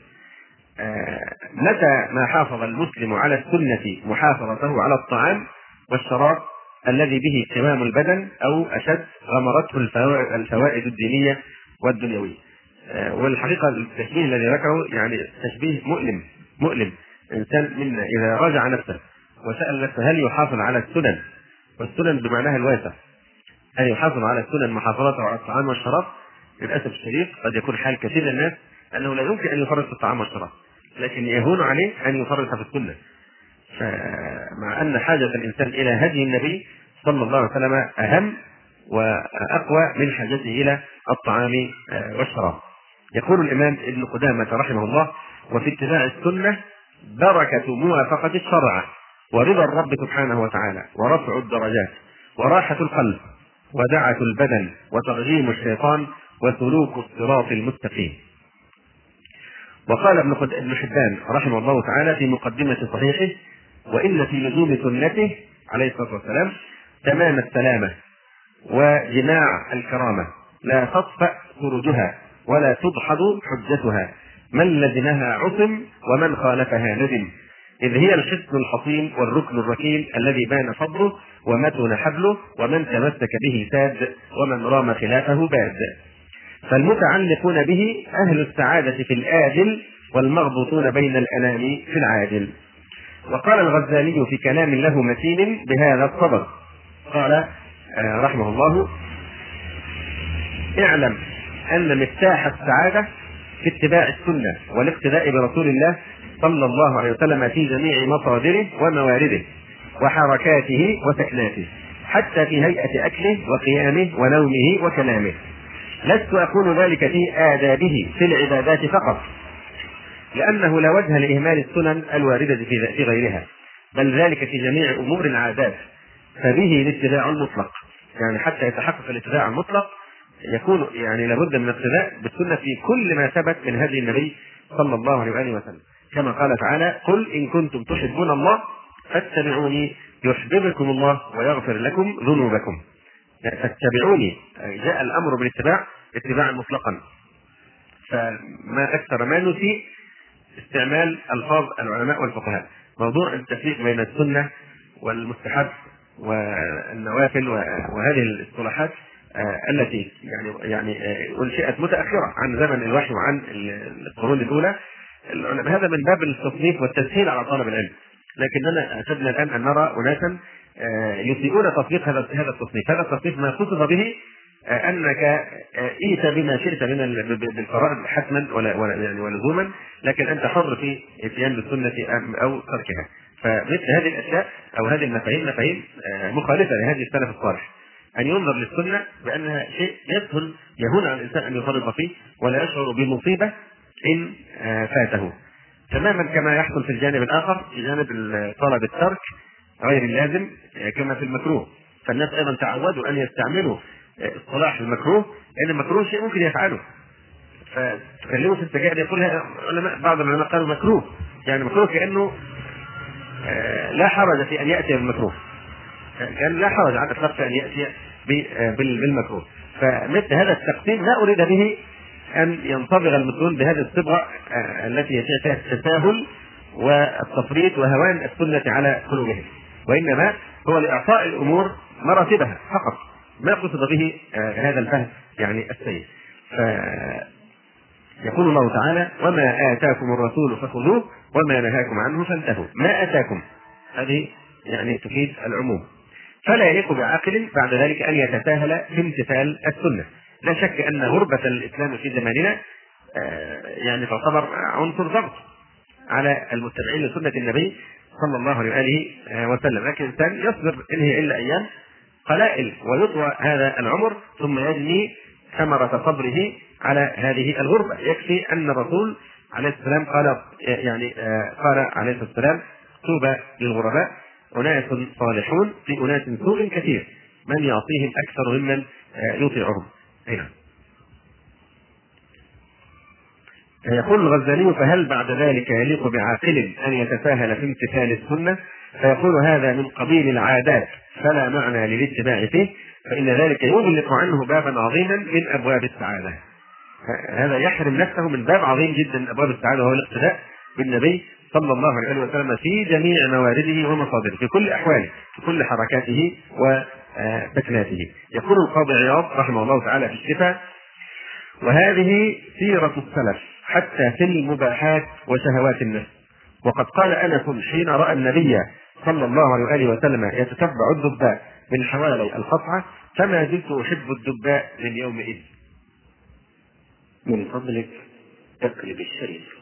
متى ما حافظ المسلم على السنة محافظته على الطعام والشراب الذي به قوام البدن أو أشد غمرته الفوائد الدينية والدنيوية. والحقيقة التشبيه الذي ذكره يعني تشبيه مؤلم. إنسان منا إذا راجع نفسه وسأل نفسه هل يحافظ على السنن، والسنن بمعناها الواسع، هل يحافظ على السنن محافظته على الطعام والشراب؟ للأسف الشديد قد يكون حال كثير من الناس أنه لا يمكن أن يفرط في الطعام والشراب، لكن يهون عليه أن يفرط في السنة. مع أن حاجة الإنسان إلى هدي النبي صلى الله عليه وسلم أهم وأقوى من حاجته إلى الطعام والشراب. يقول الإمام ابن قدامة رحمه الله: وفي اتباع السنة بركة موافقة الشرع، ورضا الرب سبحانه وتعالى، ورفع الدرجات، وراحة القلب، ودعة البدن، وترغيم الشيطان، وسلوك الصراط المستقيم. وقال ابن حبان رحمه الله تعالى في مقدمة صحيحه: وإن في لزوم سنته عليه الصلاة والسلام تمام السلامة وجماع الكرامة، لا تطفأ سرجها ولا تدحض حجتها، من لزمها عصم ومن خالفها ندم، إذ هي الحصن الحصين والركن الركين الذي بان فضله ومتن حبله، ومن تمسك به ساد ومن رام خلافه باد. فالمتعلقون به أهل السعادة في الآجل، والمغبوطون بين الأنام في العاجل. وقال الغزالي في كلام له متين بهذا الصدد، قال رحمه الله: اعلم أن مفتاح السعادة في اتباع السنة والاقتداء برسول الله صلى الله عليه وسلم في جميع مصادره وموارده وحركاته وسكناته، حتى في هيئة أكله وقيامه ونومه وكلامه. لست أقول ذلك في آدابه في العبادات فقط، لأنه لا وجه لإهمال السنن الواردة في غيرها، بل ذلك في جميع أمور العادات، فبه الاتباع المطلق. يعني حتى يتحقق الاتباع المطلق يكون يعني لابد من الاقتداء بالسنة في كل ما ثبت من هدي النبي صلى الله عليه وآله وسلم، كما قال تعالى: قل إن كنتم تحبون الله فاتبعوني يحببكم الله ويغفر لكم ذنوبكم. فاتبعوني، جاء الأمر بالاتباع اتباعا مطلقا. فما أكثر ما نسي استعمال ألفاظ العلماء والفقهاء. موضوع التفريق بين السنة والمستحب والنوافل وهذه الاصطلاحات التي يعني أنشئت متأخرة عن زمن الوحي وعن القرون الأولى، هذا من باب التصنيف والتسهيل على طالب العلم. لكننا اعتدنا الآن أن نرى أناسا يسيئون تطبيق هذا التصنيف. هذا التصنيف ما قصد به أنك إيت بما شئت من بالفرائض حتما يعني ولزوما، لكن أنت حر في اتيان بالسنة أو تركها. فمثل هذه الأشياء أو هذه المفاهيم مخالفة لهذه السلف الصالح، أن ينظر للسنة بأنها شيء يهون على الإنسان أن يفرط فيه ولا يشعر بمصيبة إن فاته، تماما كما يحصل في الجانب الآخر في جانب طلب الترك غير اللازم كما في المكروه. فالناس ايضا تعودوا ان يستعملوا اصطلاح المكروه، لان المكروه شيء ممكن يفعله. فتكلموا في السجائر يقول علماء، بعض العلماء قالوا مكروه، يعني مكروه كانه لا حرج في ان ياتي بالمكروه، كان لا حرج على الاطلاق في ان ياتي بالمكروه. فمثل هذا التقسيم لا اريد به ان ينطبق المتون بهذه الصبغه التي فيها التساهل والتفريط وهوان السنه على قلوبهم، وانما هو لاعطاء الامور مراتبها فقط، ما قصد به هذا الفهم يعني السيء. يقول الله تعالى: وما آتاكم الرسول فخذوه وما نهاكم عنه فانتهوا. ما آتاكم هذه يعني تفيد العموم، فلا يليق بعاقل بعد ذلك أن يتساهل في امتثال السنة. لا شك أن غربة الإسلام في زماننا يعني تعتبر عنصر ضغط على المتبعين لسنة النبي صلى الله عليه وآله وسلم، لكن الإنسان يصبر إن هي إلا أيام قلائل ويطوى هذا العمر ثم يجني ثمرة صبره على هذه الغربة. يكفي أن الرسول عليه السلام قال عليه السلام: طوبى للغرباء، أناس صالحون في أناس سوء كثير، من يعطيهم أكثر ممن يطيعهم. هنا يقول الغزالي: فهل بعد ذلك يليق بعاقل أن يتساهل في امتثال السنة؟ فيقول: هذا من قبيل العادات فلا معنى للاتباع فيه، فإن ذلك يغلق عنه بابا عظيما من أبواب السعادة. هذا يحرم نفسه من باب عظيم جدا من أبواب السعادة، وهو الاقتداء بالنبي صلى الله عليه وسلم في جميع موارده ومصادره، في كل أحواله، في كل حركاته وسكناته. يقول القاضي عياض رحمه الله تعالى في الشفاء: وهذه سيرة السلف حتى في المباحات وشهوات النفس. وقد قال أنس حين رأى النبي صلى الله عليه وآله وسلم يتتبع الدباء من حوالي القصعة: فما زلت أحب الدباء من يومئذ. من فضلك اقلب الشريف.